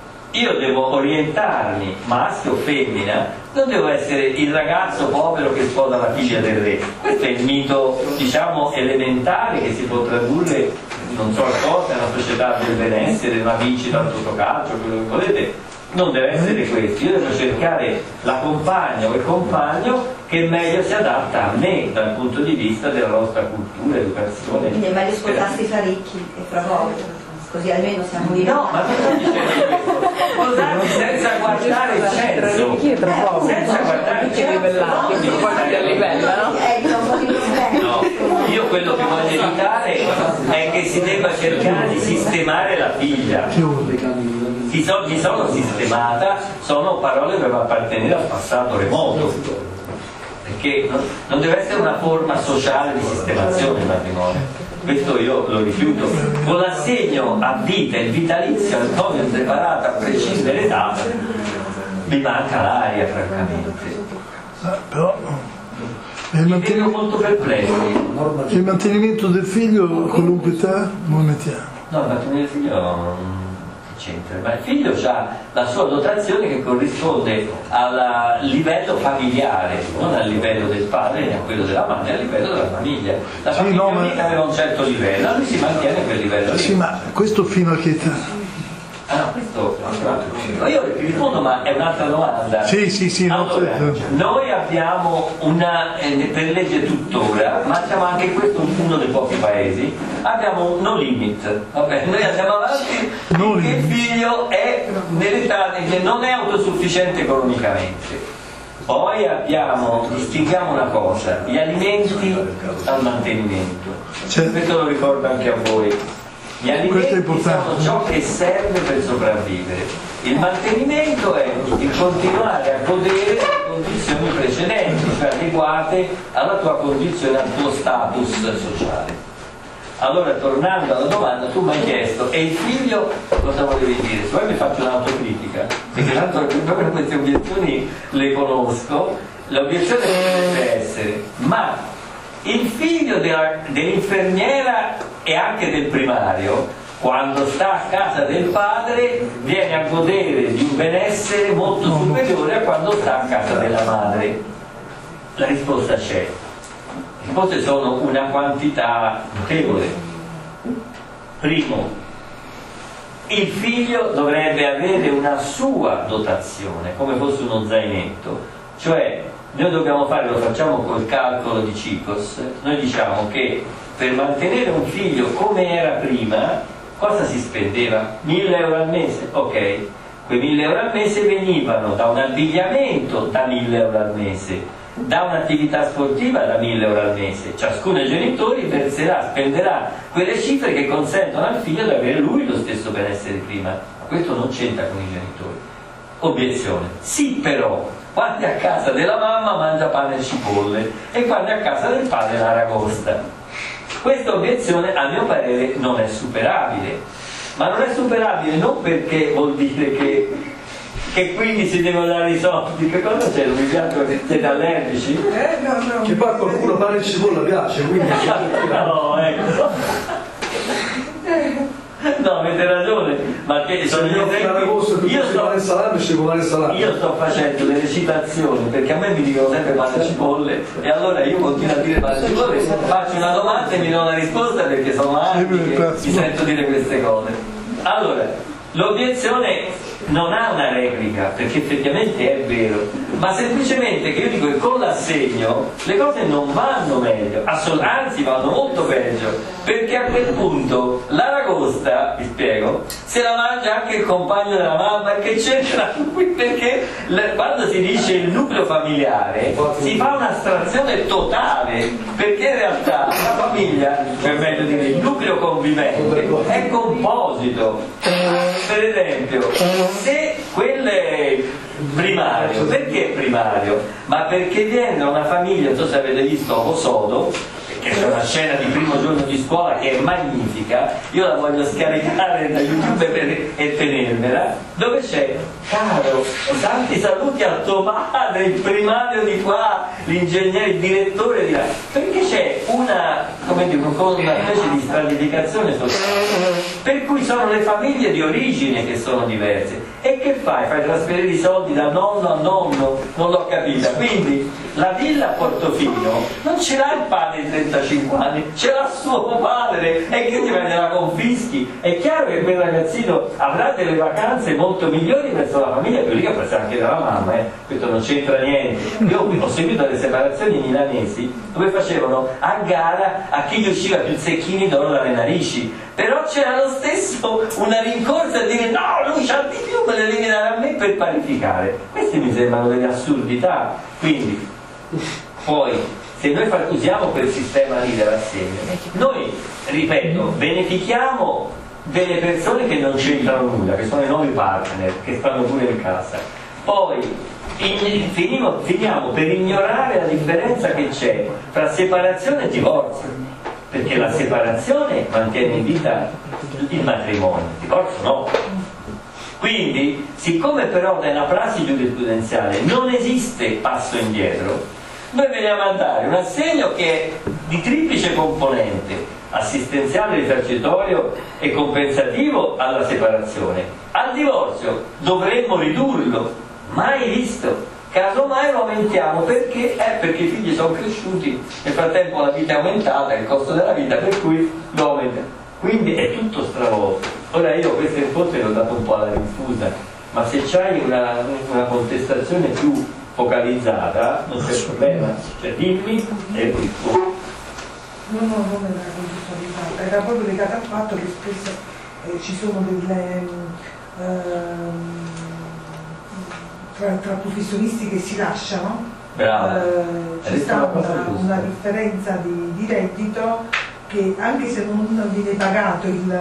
Io devo orientarmi, maschio o femmina, non devo essere il ragazzo povero che sposa la figlia del re. Questo è il mito, diciamo, elementare che si può tradurre non so cosa, nella società del benessere, una vincita al fotocalcio, quello che volete. Non deve essere questo, io devo cercare la compagna o il compagno che meglio si adatta a me dal punto di vista della nostra cultura, educazione. Quindi è meglio sposarsi fra ricchi e fra poveri, così almeno siamo io. No, ma non sto dicendo questo. Sposarsi senza guardare il senso. Ricchi e tra poveri. Senza guardare il livellati, quindi poi si livella, no? No, io quello che voglio evitare è che si debba cercare di sistemare la figlia. Si so, mi sono sistemata, sono parole per appartenere al passato remoto, perché non, non deve essere una forma sociale di sistemazione il matrimonio, questo io lo rifiuto. Con l'assegno a vita, il vitalizio al coniuge preparato a prescindere da, mi manca l'aria francamente. Ah, però il, manten- molto perplesso. Il mantenimento del figlio a qualunque età non mettiamo. No, il mantenimento del figlio non c'entra, ma il figlio ha la sua dotazione che corrisponde al livello familiare, non al livello del padre né a quello della madre, al livello della famiglia. La sì, famiglia no, ma... aveva un certo livello, lui si mantiene quel livello lì. Sì, ma questo fino a che età? Ah no, questo no, io rispondo, ma è un'altra domanda. Sì, sì, sì. Allora, no, noi abbiamo una, eh, per legge tuttora, ma siamo anche questo uno dei pochi paesi, abbiamo un no limit, vabbè, noi andiamo avanti finché il figlio è nell'età che non è autosufficiente economicamente. Poi abbiamo, distinguiamo una cosa, gli alimenti al mantenimento. Certo. Questo lo ricordo anche a voi. Gli alimenti sono ciò che serve per sopravvivere. Il mantenimento è il continuare a godere delle condizioni precedenti, cioè adeguate alla tua condizione, al tuo status sociale. Allora, tornando alla domanda, tu mi hai chiesto, e il figlio cosa volevi dire? Se vuoi mi faccio un'autocritica, perché tanto proprio queste obiezioni le conosco, l'obiezione potrebbe essere, ma il figlio della, dell'infermiera e anche del primario, quando sta a casa del padre, viene a godere di un benessere molto superiore a quando sta a casa della madre. La risposta c'è. Le risposte sono una quantità notevole. Primo, il figlio dovrebbe avere una sua dotazione, come fosse uno zainetto, cioè noi dobbiamo fare, lo facciamo col calcolo di Cicos, noi diciamo che per mantenere un figlio come era prima, cosa si spendeva? mille euro al mese? Ok, quei mille euro al mese venivano da un abbigliamento da mille euro al mese, da un'attività sportiva da mille euro al mese. Ciascuno dei genitori verserà, spenderà quelle cifre che consentono al figlio di avere lui lo stesso benessere prima. Ma questo non c'entra con i genitori. Obiezione. Sì, però, quando è a casa della mamma mangia pane e cipolle e quando è a casa del padre l'aragosta. Questa obiezione a mio parere non è superabile, ma non è superabile non perché vuol dire che, che quindi si devono dare i soldi. Che cosa c'è? Non mi piace, siete allergici? Eh, no, no. Che poi a qualcuno pane e cipolla piace, quindi no, ecco. No, avete ragione, ma che sono gli esempi. Io sto, salame, salame. io sto facendo delle citazioni perché a me mi dicono sempre pane e cipolle e allora io continuo a dire pane e cipolle, faccio una domanda e mi do una risposta perché sono anni che mi sento dire queste cose. Allora, l'obiezione non ha una replica perché effettivamente è vero, ma semplicemente che io dico che con l'assegno le cose non vanno meglio, anzi vanno molto peggio, perché a quel punto l'aragosta, vi spiego, se la mangia anche il compagno della mamma. E che c'entra lui? Perché le, quando si dice il nucleo familiare si fa un'astrazione totale, perché in realtà la famiglia, per meglio dire il nucleo convivente, è composito. Per esempio, se quel primario, perché primario? Ma perché viene da una famiglia, non so se avete visto Ovo Sodo, che c'è una scena di primo giorno di scuola che è magnifica, io la voglio scaricare da YouTube per, e tenermela, dove c'è caro, tanti saluti a tuo padre, il primario di qua, l'ingegnere, il direttore di là, perché c'è una, come dico, una specie di stratificazione sociale, per cui sono le famiglie di origine che sono diverse. E che fai? Fai trasferire i soldi da nonno a nonno? Non l'ho capita. Quindi la villa a Portofino non ce l'ha il padre di trentacinque anni, ce l'ha suo padre, e che ti vai la confischi. È chiaro che quel ragazzino avrà delle vacanze molto migliori verso la famiglia, più lì che forse anche dalla mamma, eh. Questo non c'entra niente. Io ho seguito delle separazioni milanesi dove facevano a gara a chi gli usciva più zecchini d'oro dalle narici, però c'era lo stesso una rincorsa a dire no, lui c'ha di più, me le devi dare a me per parificare. Queste mi sembrano delle assurdità. Quindi poi se noi usiamo quel sistema lì dell'assegno, noi, ripeto, benefichiamo delle persone che non c'entrano nulla, che sono i nuovi partner, che stanno pure in casa. Poi in, finimo, finiamo per ignorare la differenza che c'è tra separazione e divorzio, perché la separazione mantiene in vita il matrimonio, il divorzio no. Quindi, siccome però nella prassi giurisprudenziale non esiste passo indietro, noi veniamo a dare un assegno che è di triplice componente: assistenziale, risarcitorio e compensativo alla separazione. Al divorzio dovremmo ridurlo, mai visto. Casomai lo aumentiamo perché? Eh, perché i figli sono cresciuti, nel frattempo la vita è aumentata, il costo della vita, per cui lo aumentiamo. Quindi è tutto stravolto. Ora io queste risposte le ho dato un po' alla rinfusa, ma se c'hai una, una contestazione più focalizzata non c'è problema, cioè dimmi e rispondo. No, no, non era contestualizzata, era proprio legata al fatto che spesso eh, ci sono delle ehm, tra, tra professionisti che si lasciano, eh, c'è stata una, una differenza di, di reddito che anche se non viene pagato il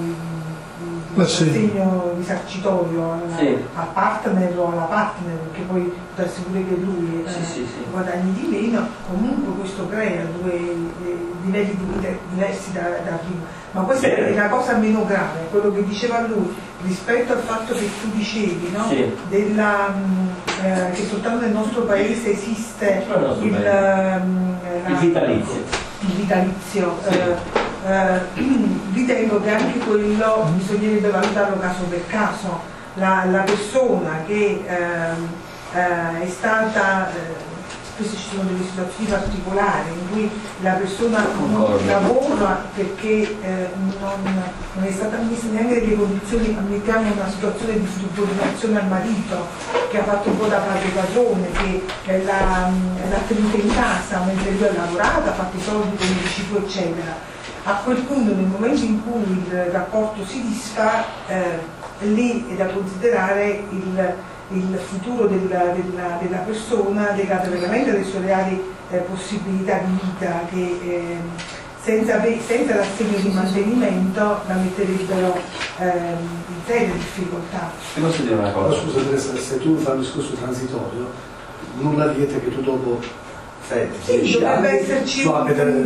l'assegno risarcitorio al, sì. al partner o alla partner, perché poi può darsi pure che lui eh, sì, sì, sì. guadagni di meno, comunque questo crea due eh, livelli di vita diversi da, da prima. Ma questa Beh. è la cosa meno grave, quello che diceva lui rispetto al fatto che tu dicevi, no? sì. Della, eh, che soltanto nel nostro paese esiste il, il, la, il vitalizio, il vitalizio sì. eh, Uh, ritengo che anche quello bisognerebbe valutarlo caso per caso. La, la persona che uh, uh, è stata, uh, spesso ci sono delle situazioni particolari in cui la persona non lavora perché uh, non, non è stata ammessa neanche delle condizioni, ammettiamo una situazione di subordinazione al marito che ha fatto un po' da padre padrone, che eh, l'ha, l'ha tenuta in casa mentre lui ha lavorato, ha fatto i soldi come dici tu eccetera. A quel punto, nel momento in cui il rapporto si disfa, eh, lì è da considerare il, il futuro della, della, della persona legato veramente alle sue reali eh, possibilità di vita che eh, senza, senza l'assegno di mantenimento la metterebbero eh, in seria difficoltà. Ti posso dire una cosa? Scusa Teresa, se tu fai un discorso transitorio, nulla vieta che tu dopo Sì, dovrebbe esserci so,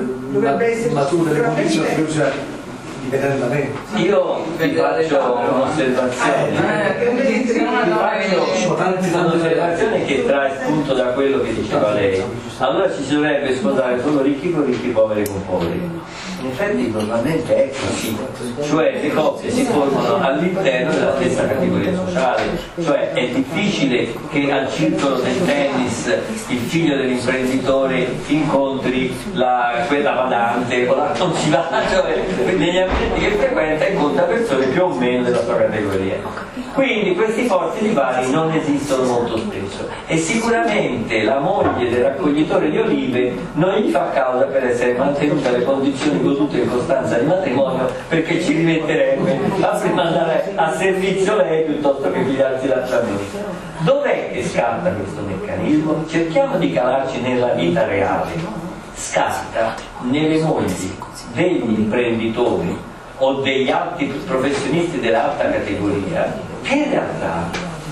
ma tu delle condizioni che usa dipendente. Io vi faccio un'osservazione eh, vi faccio un'osservazione che trae spunto da quello che diceva lei. Allora ci si dovrebbe sposare solo ricchi con ricchi, poveri con poveri. In effetti normalmente è così, cioè le coppie si formano all'interno della stessa categoria sociale, cioè è difficile che al circolo del tennis il figlio dell'imprenditore incontri la, quella badante o la non si va, cioè negli ambienti che frequenta incontra persone più o meno della sua categoria. Quindi questi forti divari non esistono molto spesso e sicuramente la moglie del raccoglitore di olive non gli fa causa per essere mantenuta alle condizioni godute in costanza di matrimonio, perché ci rimetterebbe a prima andare a servizio lei piuttosto che pigliarsi l'altramento. Dov'è che scatta questo meccanismo? Cerchiamo di calarci nella vita reale. Scatta nelle mogli degli imprenditori o degli alti professionisti dell'alta categoria che in realtà,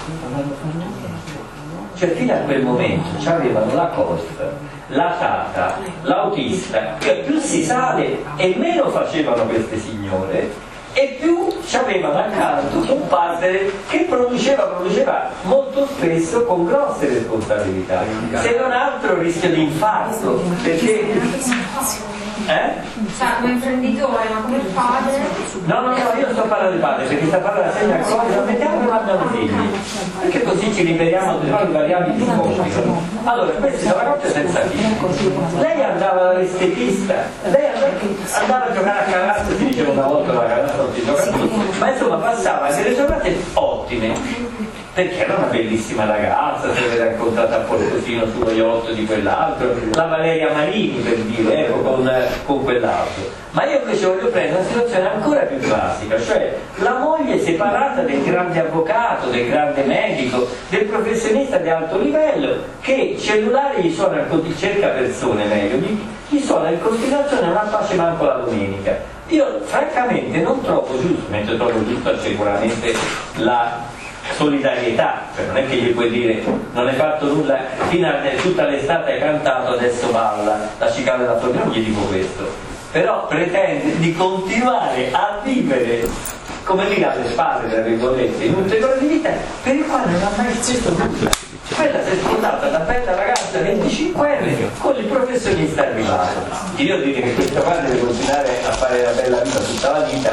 cioè fino a quel momento avevano la costa, la tata, l'autista, che più si sale e meno facevano queste signore e più ci avevano accanto un partner che produceva, produceva molto spesso con grosse responsabilità, se non altro il rischio di infarto, perché eh? Cioè, come imprenditore, ma come padre? No, no, no, io non sto parlando di padre, perché sta parlando della segna cosa, mettiamo che non abbiamo figli, perché così ci liberiamo di nuovi variabili di compito. Allora, questi sono ragazzi senza figli. Lei andava dall'estetista, lei andava, andava a giocare a calazzo, si diceva una volta la calazzo non si gioca più, ma insomma passava delle giornate ottime. perché era una bellissima ragazza, se l'era incontrata a Portofino sullo yacht di quell'altro, la Valeria Marini per dire, ecco, con, con quell'altro. Ma io invece voglio prendere una situazione ancora più classica, cioè la moglie separata del grande avvocato, del grande medico, del professionista di alto livello, che il cellulare gli suona, cerca persone meglio, gli, gli suona in continuazione, non ha pace manco la domenica. Io francamente non trovo giusto, mentre trovo giusta sicuramente la solidarietà, cioè non è che gli puoi dire non hai fatto nulla, fino a tutta l'estate hai cantato, adesso balla, la cicala della tua, non gli dico questo, però pretende di continuare a vivere come dire alle spalle, tra virgolette, in un periodo di vita per il quale non ha mai stesso nulla. Quella si è sposata da bella ragazza venticinquenne con il professionista arrivato. Io direi che questa qua deve continuare a fare la bella vita tutta la vita,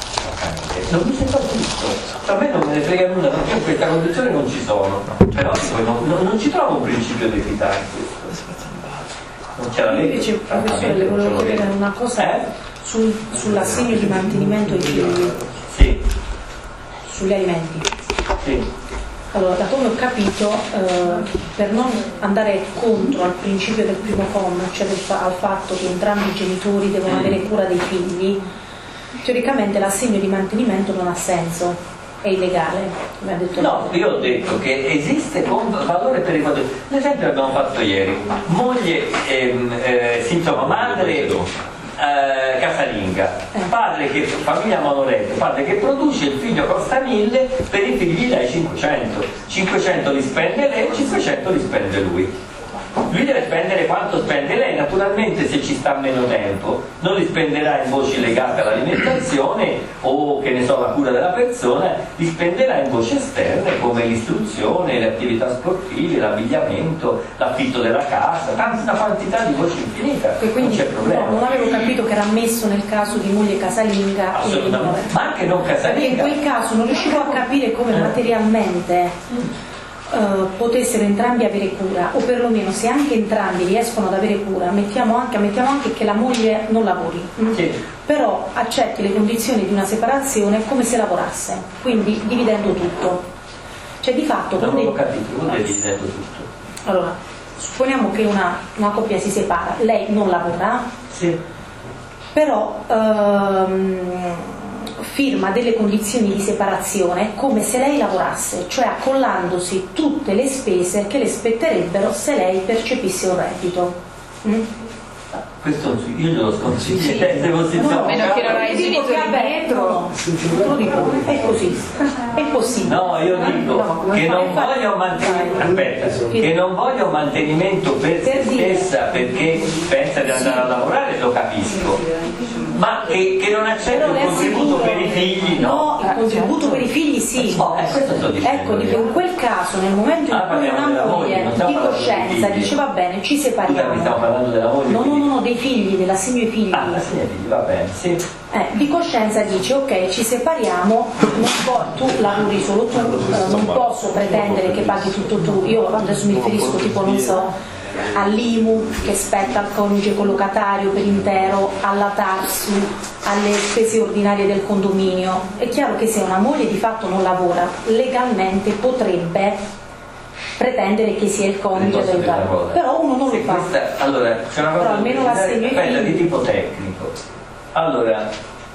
non mi sembra giusto. A me non me ne frega nulla, perché in questa condizione non ci sono, però non, non, non ci trovo un principio di equità in questo. Non c'è la legge. Invece, professore, le volevo chiedere una cosa eh? sul, sull'assegno di mantenimento ai figli. Sì. Sugli alimenti. Sì. Allora, da come ho capito, eh, per non andare contro al principio del primo comma, cioè del, al fatto che entrambi i genitori devono avere cura dei figli, teoricamente l'assegno di mantenimento non ha senso, è illegale, come ha detto no, lei. Io ho detto che esiste un valore per i valori. L'esempio l'abbiamo fatto ieri, moglie, ehm, eh, si insomma, madre eh, casalinga, padre che, famiglia monoreddito, padre che produce, il figlio costa mille, per i figli gli dai cinquecento, cinquecento li spende lei, cinquecento li spende lui. Lui deve spendere quanto spende lei, naturalmente se ci sta meno tempo non li spenderà in voci legate all'alimentazione o che ne so la cura della persona, li spenderà in voci esterne come l'istruzione, le attività sportive, l'abbigliamento, l'affitto della casa, tanta quantità di voci infinita, quindi, non c'è problema. No, non avevo capito che era ammesso nel caso di moglie casalinga e ma anche non casalinga. In quel caso non riuscivo a capire come materialmente Uh, potessero entrambi avere cura, o perlomeno se anche entrambi riescono ad avere cura, mettiamo anche, mettiamo anche che la moglie non lavori, sì. però accetti le condizioni di una separazione come se lavorasse, quindi dividendo tutto. Cioè di fatto non quindi, ho capito, come no. dividendo tutto? Allora, supponiamo che una, una coppia si separa, lei non lavora, sì. però ehm, firma delle condizioni di separazione come se lei lavorasse, cioè accollandosi tutte le spese che le spetterebbero se lei percepisse un reddito. Mm? Questo io glielo sconsiglio, sì. Devo no, meno che non hai i genitori dietro. Lo dico, è così, è possibile. No, io dico no, che non voglio mantenimento, aspetta, che non voglio mantenimento per se stessa perché pensa di andare a lavorare, lo capisco. Ma che, che non accetta il contributo per i figli, no? No, il contributo per i figli sì. Oh, eh, questo sto dicendo. Ecco, dico, in quel caso, nel momento in ah, cui una moglie di coscienza dice va bene, ci separiamo. Scusa, stiamo parlando della moglie? No, no, no, no, dei figli, dell'assegno ai figli. Ah, l'assegno ai figli, va bene, sì. Eh, di coscienza dice ok, ci separiamo, non po- tu lavori solo tu, eh, non posso pretendere che paghi tutto tu. Io adesso mi riferisco tipo, non so, all'I M U che spetta al coniuge collocatario per intero, alla TARSU, alle spese ordinarie del condominio. È chiaro che se una moglie di fatto non lavora, legalmente potrebbe pretendere che sia il coniuge del lavoro, però uno non lo fa. Questa, allora, c'è una cosa almeno aspetta, di tipo tecnico. Allora,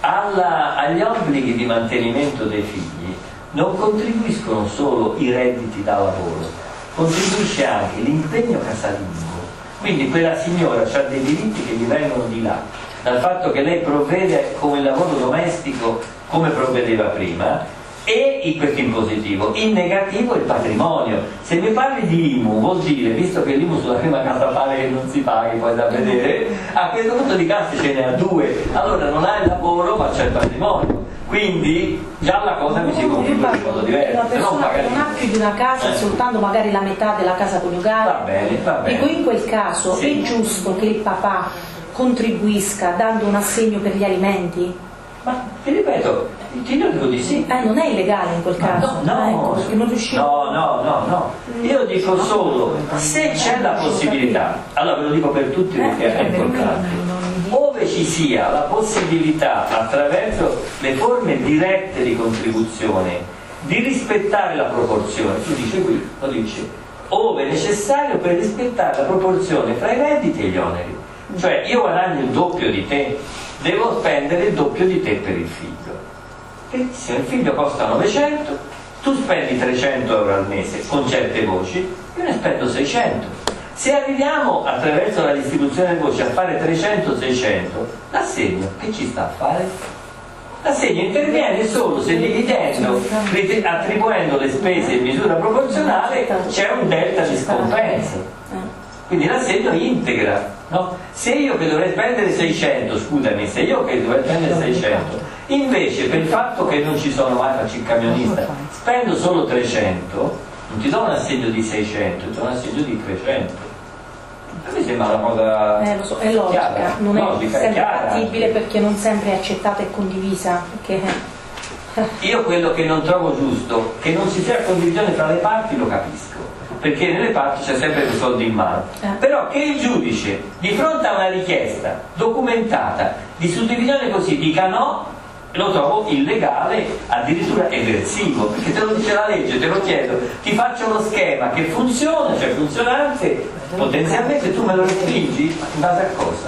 alla, agli obblighi di mantenimento dei figli non contribuiscono solo i redditi da lavoro, contribuisce anche l'impegno casalingo, quindi quella signora ha dei diritti che gli vengono di là, dal fatto che lei provvede con il lavoro domestico come provvedeva prima, e in questo in positivo. In negativo il patrimonio. Se mi parli di I M U vuol dire, visto che l'I M U sulla prima casa pare che non si paghi, poi da vedere, a questo punto di case ce n'è a due, allora non hai il lavoro ma c'è il patrimonio, quindi già la cosa mi si configura in modo diverso. Una persona che non ha più di una casa, eh. soltanto magari la metà della casa coniugale, va bene, va bene. Dico, in quel caso sì. È giusto che il papà contribuisca dando un assegno per gli alimenti? Ma ti ripeto, ti dico di sì. Eh, non è illegale in quel caso. No, no, ecco, perché non riuscivo. no, no, no, no. Io dico solo, se c'è la possibilità, allora ve lo dico per tutti perché è importante, ove ci sia la possibilità attraverso le forme dirette di contribuzione di rispettare la proporzione. Tu dici qui, lo dice, ove necessario per rispettare la proporzione fra i redditi e gli oneri. Cioè io guadagno il doppio di te, devo spendere il doppio di te per il figlio. Benissimo, il figlio costa novecento, tu spendi trecento euro al mese con certe voci, io ne spendo seicento. Se arriviamo attraverso la distribuzione delle voci a fare trecento seicento, l'assegno che ci sta a fare? L'assegno interviene solo se dividendo, attribuendo le spese in misura proporzionale, c'è un delta di scompenso. Quindi l'assegno integra, no? Se io che dovrei spendere seicento, scusami, se io che dovrei spendere seicento, invece per il fatto che non ci sono mai, faccio il camionista, spendo solo trecento, non ti do un assegno di seicento, ti do un assegno di trecento. A me sembra una cosa eh, lo so, è logica, chiara, non è logica, sempre è fattibile perché non sempre è accettata e condivisa. Perché... Io quello che non trovo giusto, che non ci sia condivisione tra le parti, lo capisco, perché nelle parti c'è sempre dei soldi in mano, eh. Però che il giudice di fronte a una richiesta documentata di suddivisione così dica no, lo trovo illegale, addirittura eversivo, perché te lo dice la legge, te lo chiedo, ti faccio uno schema che funziona, cioè funzionante, potenzialmente tu me lo respingi, in base a cosa?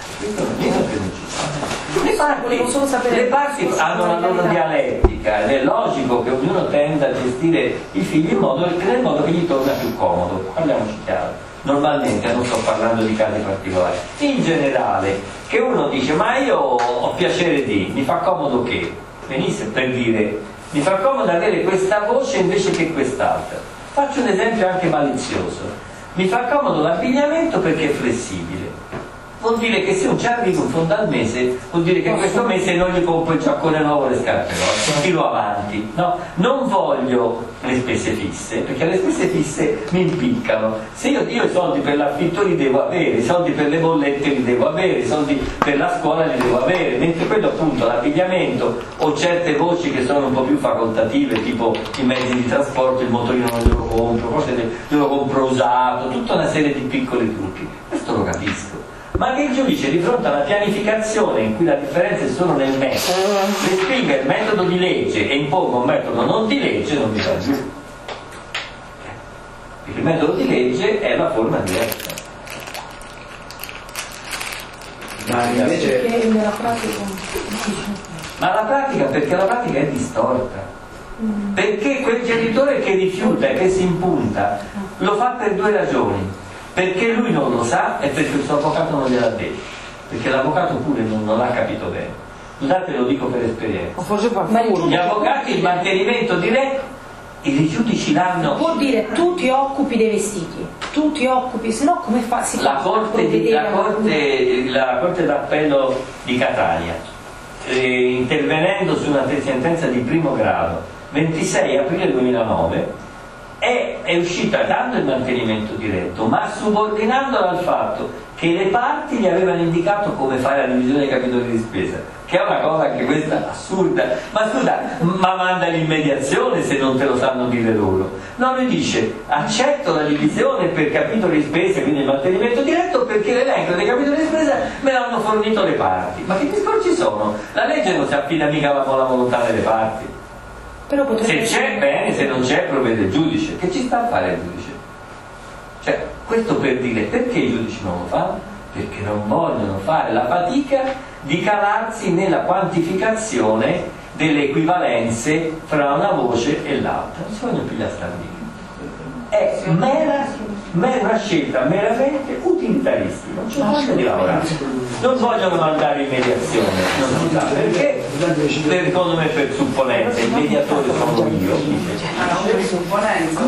Le parti, le parti hanno la loro dialettica ed è logico che ognuno tenda a gestire i figli in modo, nel modo che gli torna più comodo, parliamoci chiaro. Normalmente, non sto parlando di casi particolari, in generale, che uno dice ma io ho piacere di, mi fa comodo che, benissimo, per dire, mi fa comodo avere questa voce invece che quest'altra. Faccio un esempio anche malizioso, mi fa comodo l'abbigliamento perché è flessibile. Vuol dire che se non ci arrivo in fondo al mese, vuol dire che questo mese non gli compro il giaccone nuovo, le scarpe nuove, tiro avanti, no? Non voglio le spese fisse, perché le spese fisse mi impiccano. Se io, io i soldi per l'affitto li devo avere, i soldi per le bollette li devo avere, i soldi per la scuola li devo avere, mentre quello appunto l'abbigliamento o certe voci che sono un po' più facoltative, tipo i mezzi di trasporto, il motorino non glielo compro, forse glielo compro usato, tutta una serie di piccoli trucchi. Questo lo capisco. Ma che il giudice di fronte a una pianificazione in cui le differenze sono nel metodo, respinga il metodo di legge e imponga un metodo non di legge, non mi va giù. Il metodo di legge è la forma diretta. Ma invece nella pratica... Ma la pratica, perché la pratica è distorta. Perché quel genitore che rifiuta e che si impunta lo fa per due ragioni. Perché lui non lo sa e perché il suo avvocato non gliel'ha detto, perché l'avvocato pure non, non l'ha capito bene. Scusate, lo dico per esperienza. Gli avvocati il mantenimento diretto, i giudici l'hanno. Vuol dire tu ti occupi dei vestiti, tu ti occupi, se no come fa? Si la fa corte, di, la, corte, la corte d'appello di Catania, eh, intervenendo su una sentenza di primo grado, ventisei aprile duemilanove, È, è uscita dando il mantenimento diretto, ma subordinandola al fatto che le parti gli avevano indicato come fare la divisione dei capitoli di spesa, che è una cosa anche questa assurda. Ma scusa, ma mandali in mediazione se non te lo sanno dire loro. No, lui dice accetto la divisione per capitoli di spesa, quindi il mantenimento diretto, perché l'elenco dei capitoli di spesa me l'hanno fornito le parti. Ma che discorsi sono? La legge non si affida mica con la volontà delle parti. Però se c'è bene, se non c'è provvede il giudice. Che ci sta a fare il giudice? Cioè, questo per dire perché i giudici non lo fanno? Perché non vogliono fare la fatica di calarsi nella quantificazione delle equivalenze fra una voce e l'altra. Non si vogliono pigliare stardini. È mera, mera scelta meramente utilitaristica, non c'è voglia di lavorare. Non vogliono mandare in mediazione, non si sa perché, per, secondo me per supponenza, il mediatore sono io, per supponenza,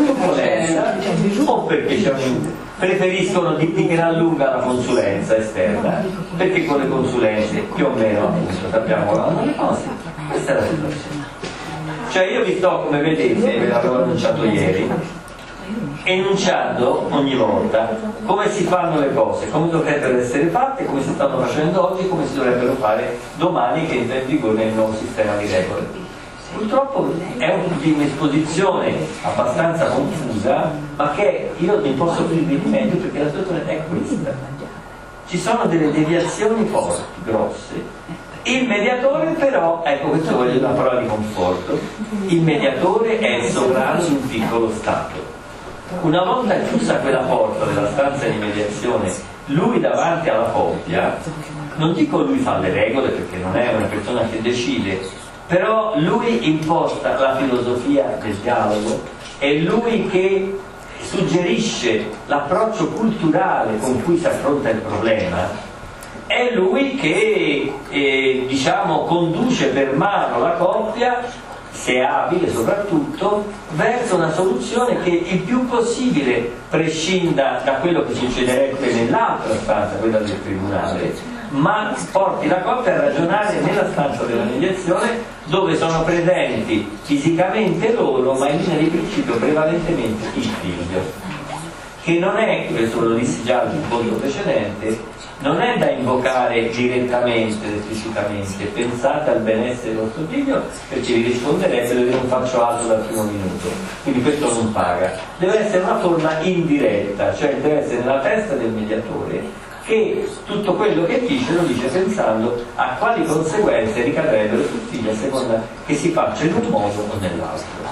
o perché c'è un, preferiscono di, di gran lunga la consulenza esterna, perché con le consulenze più o meno appunto sappiamo lavorare le cose. Questa è la situazione. Cioè io vi sto, come vedete, ve l'avevo annunciato ieri, enunciando ogni volta come si fanno le cose, come dovrebbero essere fatte, come si stanno facendo oggi, come si dovrebbero fare domani che entra in vigore il nuovo sistema di regole. Purtroppo è un'esposizione abbastanza confusa, ma che io ne posso dirvi di meglio perché la situazione è questa. Ci sono delle deviazioni forti, grosse, Il mediatore però, ecco, questo voglio una parola di conforto, il mediatore è il sovrano di un piccolo Stato. Una volta chiusa quella porta della stanza di mediazione, lui davanti alla coppia, non dico lui fa le regole perché non è una persona che decide, però lui imposta la filosofia del dialogo, è lui che suggerisce l'approccio culturale con cui si affronta il problema, è lui che eh, diciamo conduce per mano la coppia, se è abile soprattutto, verso una soluzione che il più possibile prescinda da quello che succederebbe nell'altra stanza, quella del tribunale, ma porti la coppia a ragionare nella stanza della mediazione, dove sono presenti fisicamente loro, ma in linea di principio prevalentemente il figlio, che non è, questo lo dissi già al punto precedente, non è da invocare direttamente, esplicitamente. Pensate al benessere del vostro figlio, perché vi risponderebbero che non faccio altro dal primo minuto, quindi questo non paga. Deve essere una forma indiretta, cioè deve essere nella testa del mediatore, che tutto quello che dice lo dice pensando a quali conseguenze ricadrebbero sul figlio a seconda che si faccia in un modo o nell'altro.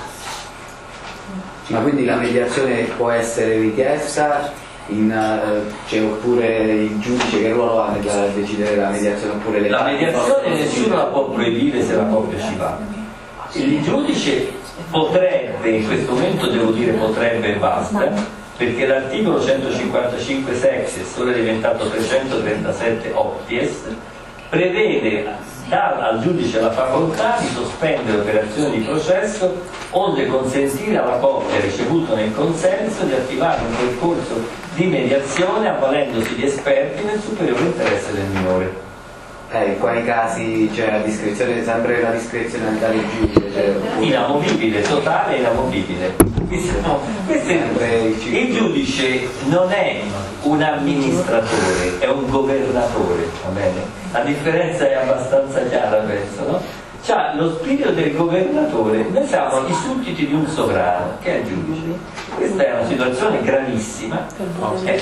Ma quindi la mediazione può essere richiesta in, uh, cioè, oppure il giudice che ruolo ha nel decidere la mediazione, oppure le la mediazione nessuno la può proibire se la coppia ci va. Il giudice potrebbe, in questo momento devo dire potrebbe e basta, perché l'articolo centocinquantacinque sexes, ora è diventato trecentotrentasette octies, prevede dà al giudice la facoltà di sospendere operazioni di processo onde consentire alla coppia ricevuto nel consenso di attivare un percorso di mediazione avvalendosi di esperti nel superiore interesse del minore. Eh, in quali casi c'è la discrezione, sempre la discrezionalità del giudice? Cioè, inamovibile, totale e inamovibile. No, questo è, il giudice non è un amministratore, è un governatore, va bene? La differenza è abbastanza chiara, penso, no? C'ha lo spirito del governatore, noi siamo i sudditi di un sovrano, che è il giudice. Questa è una situazione gravissima. Eh,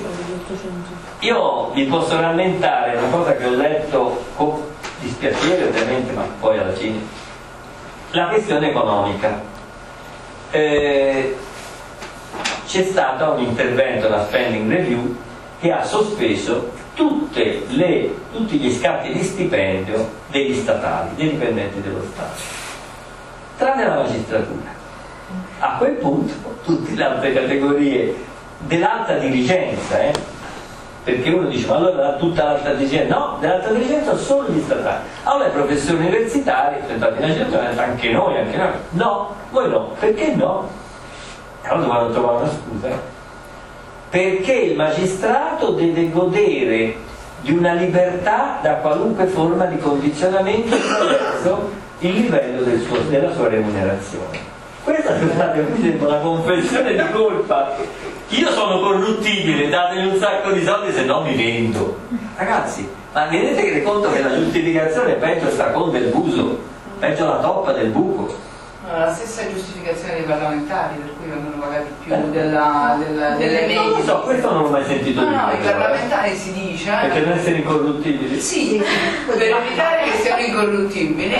io vi posso rammentare una cosa che ho letto con dispiacere ovviamente, ma poi alla fine, la questione economica. Eh, c'è stato un intervento della spending review che ha sospeso tutte le, tutti gli scatti di stipendio degli statali, dei dipendenti dello Stato, tranne la magistratura. A quel punto tutte le altre categorie dell'alta dirigenza, eh, perché uno dice ma allora tutta l'alta dirigenza, no, dell'alta dirigenza solo gli statali. Allora i professori universitari, anche noi, anche noi, no, voi no, perché no? Allora dovevano trovare una scusa, perché il magistrato deve godere di una libertà da qualunque forma di condizionamento attraverso il livello del suo, della sua remunerazione. Questa è una confessione di colpa. Io sono corruttibile, datemi un sacco di soldi se no mi vendo. Ragazzi, ma vi rendete conto che la giustificazione è peggio sta con del buso, peggio la toppa del buco? La stessa giustificazione dei parlamentari, per cui vengono pagati più della, della, delle medie. Non lo so, questo non l'ho mai sentito no, dire. No, i parlamentari si dice. Eh? Perché non essere incorruttibili? Sì, per evitare che siano incorruttibili.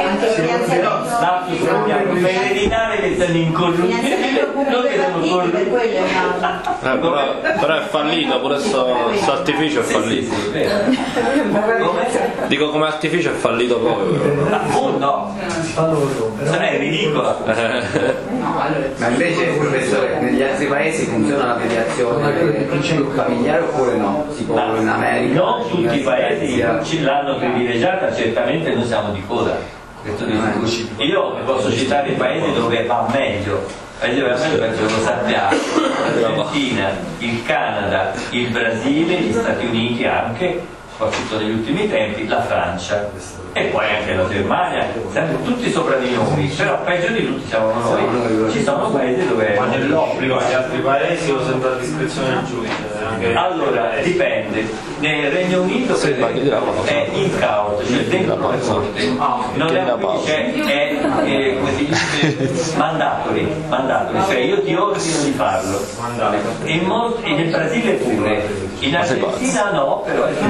Per evitare che siano incorruttibili, non che sono corruttibili. Eh, però, però è fallito, pure questo artificio è fallito. Sì, sì, sì, dico come artificio è fallito proprio. Oh no, non è ridicola. Ma invece, professore, negli altri paesi funziona la mediazione familiare oppure no? Tipo in America? Non tutti i paesi ce l'hanno privilegiata, certamente noi siamo di coda. Io posso citare i paesi dove va meglio. Paesi dove va meglio penso che lo sappiamo: l'Argentina, il Canada, il Brasile, gli Stati Uniti anche, soprattutto negli ultimi tempi, la Francia e poi anche la Germania, sempre tutti sopra di noi, però peggio di tutti siamo noi. Ci sono paesi dove ma nell'obbligo agli altri paesi o sempre a discrezione del giudice? Allora, dipende. Nel Regno Unito per esempio, è in causa, cioè dentro le corte. Non è un è, è, è come si dice mandatory, mandatory, cioè io ti ordino di farlo. In, molti, in Brasile pure, in Argentina no, però è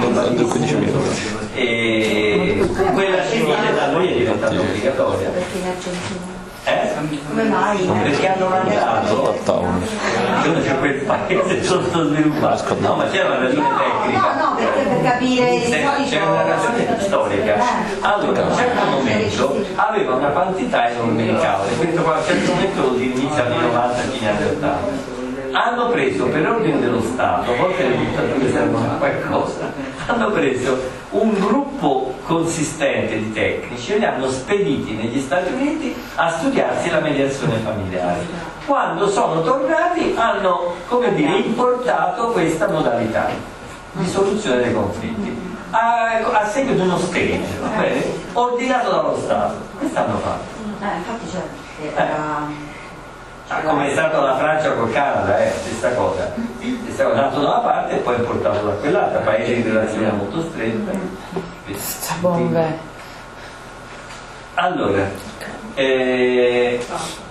e quella civile da noi è diventata obbligatoria. Perché in Argentina? Eh? Come mai? Perché hanno mandato c'è quel paese sottosviluppato. No, ma c'è una ragione tecnica. No, no, perché per capire c'è, c'è una ragione storica. Allora, a un certo momento aveva una quantità enorme di cavoli, questo qua a un certo momento lo si inizia anni novanta, fine anni ottanta. Hanno preso per ordine dello Stato, a volte le dittature servono a qualcosa, hanno preso un gruppo consistente di tecnici e li hanno spediti negli Stati Uniti a studiarsi la mediazione familiare. Quando sono tornati hanno, come dire, importato questa modalità di soluzione dei conflitti a, a seguito di uno stage, va bene? Ordinato dallo Stato. Questo hanno fatto. Eh, infatti c'è. Era... Come è stato la Francia col Canada, eh, stessa cosa. È stato nato da una parte e poi portato da quell'altra, paese di relazione molto stretta. Bombe. Allora, eh,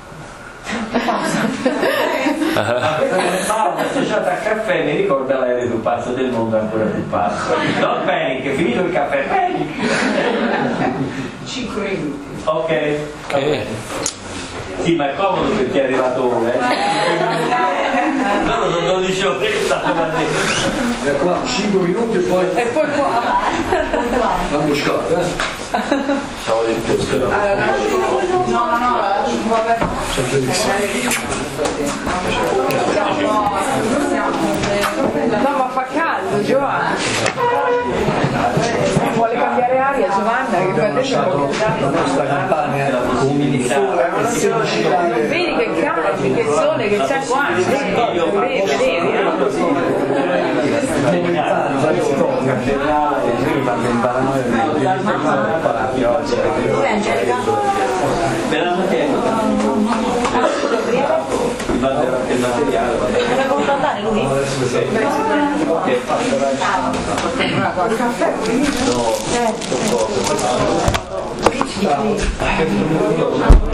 la pausa associata al caffè mi ricorda l'aereo più pazzo del mondo, ancora più pazzo. Non panic, è finito il caffè, panic! cinque minuti. Ok. Okay. Sì, ma è comodo perché è arrivato ora, eh? Loro sono dodici ore che stanno E qua cinque minuti e poi. E poi qua. La buscata, eh? Ciao di più, No, no, no, vabbè. Sempre di No, ma fa caldo, Giovanna. Vuole cambiare aria, Giovanna, che fa adesso la nostra campagna vedi che caldo, che sole che c'è qua, vedi, vedi, Dove Angelica? Me l'hanno chiesto. Mi manderò anche il materiale. Dove vuoi andare lui? Che faccio Il caffè No,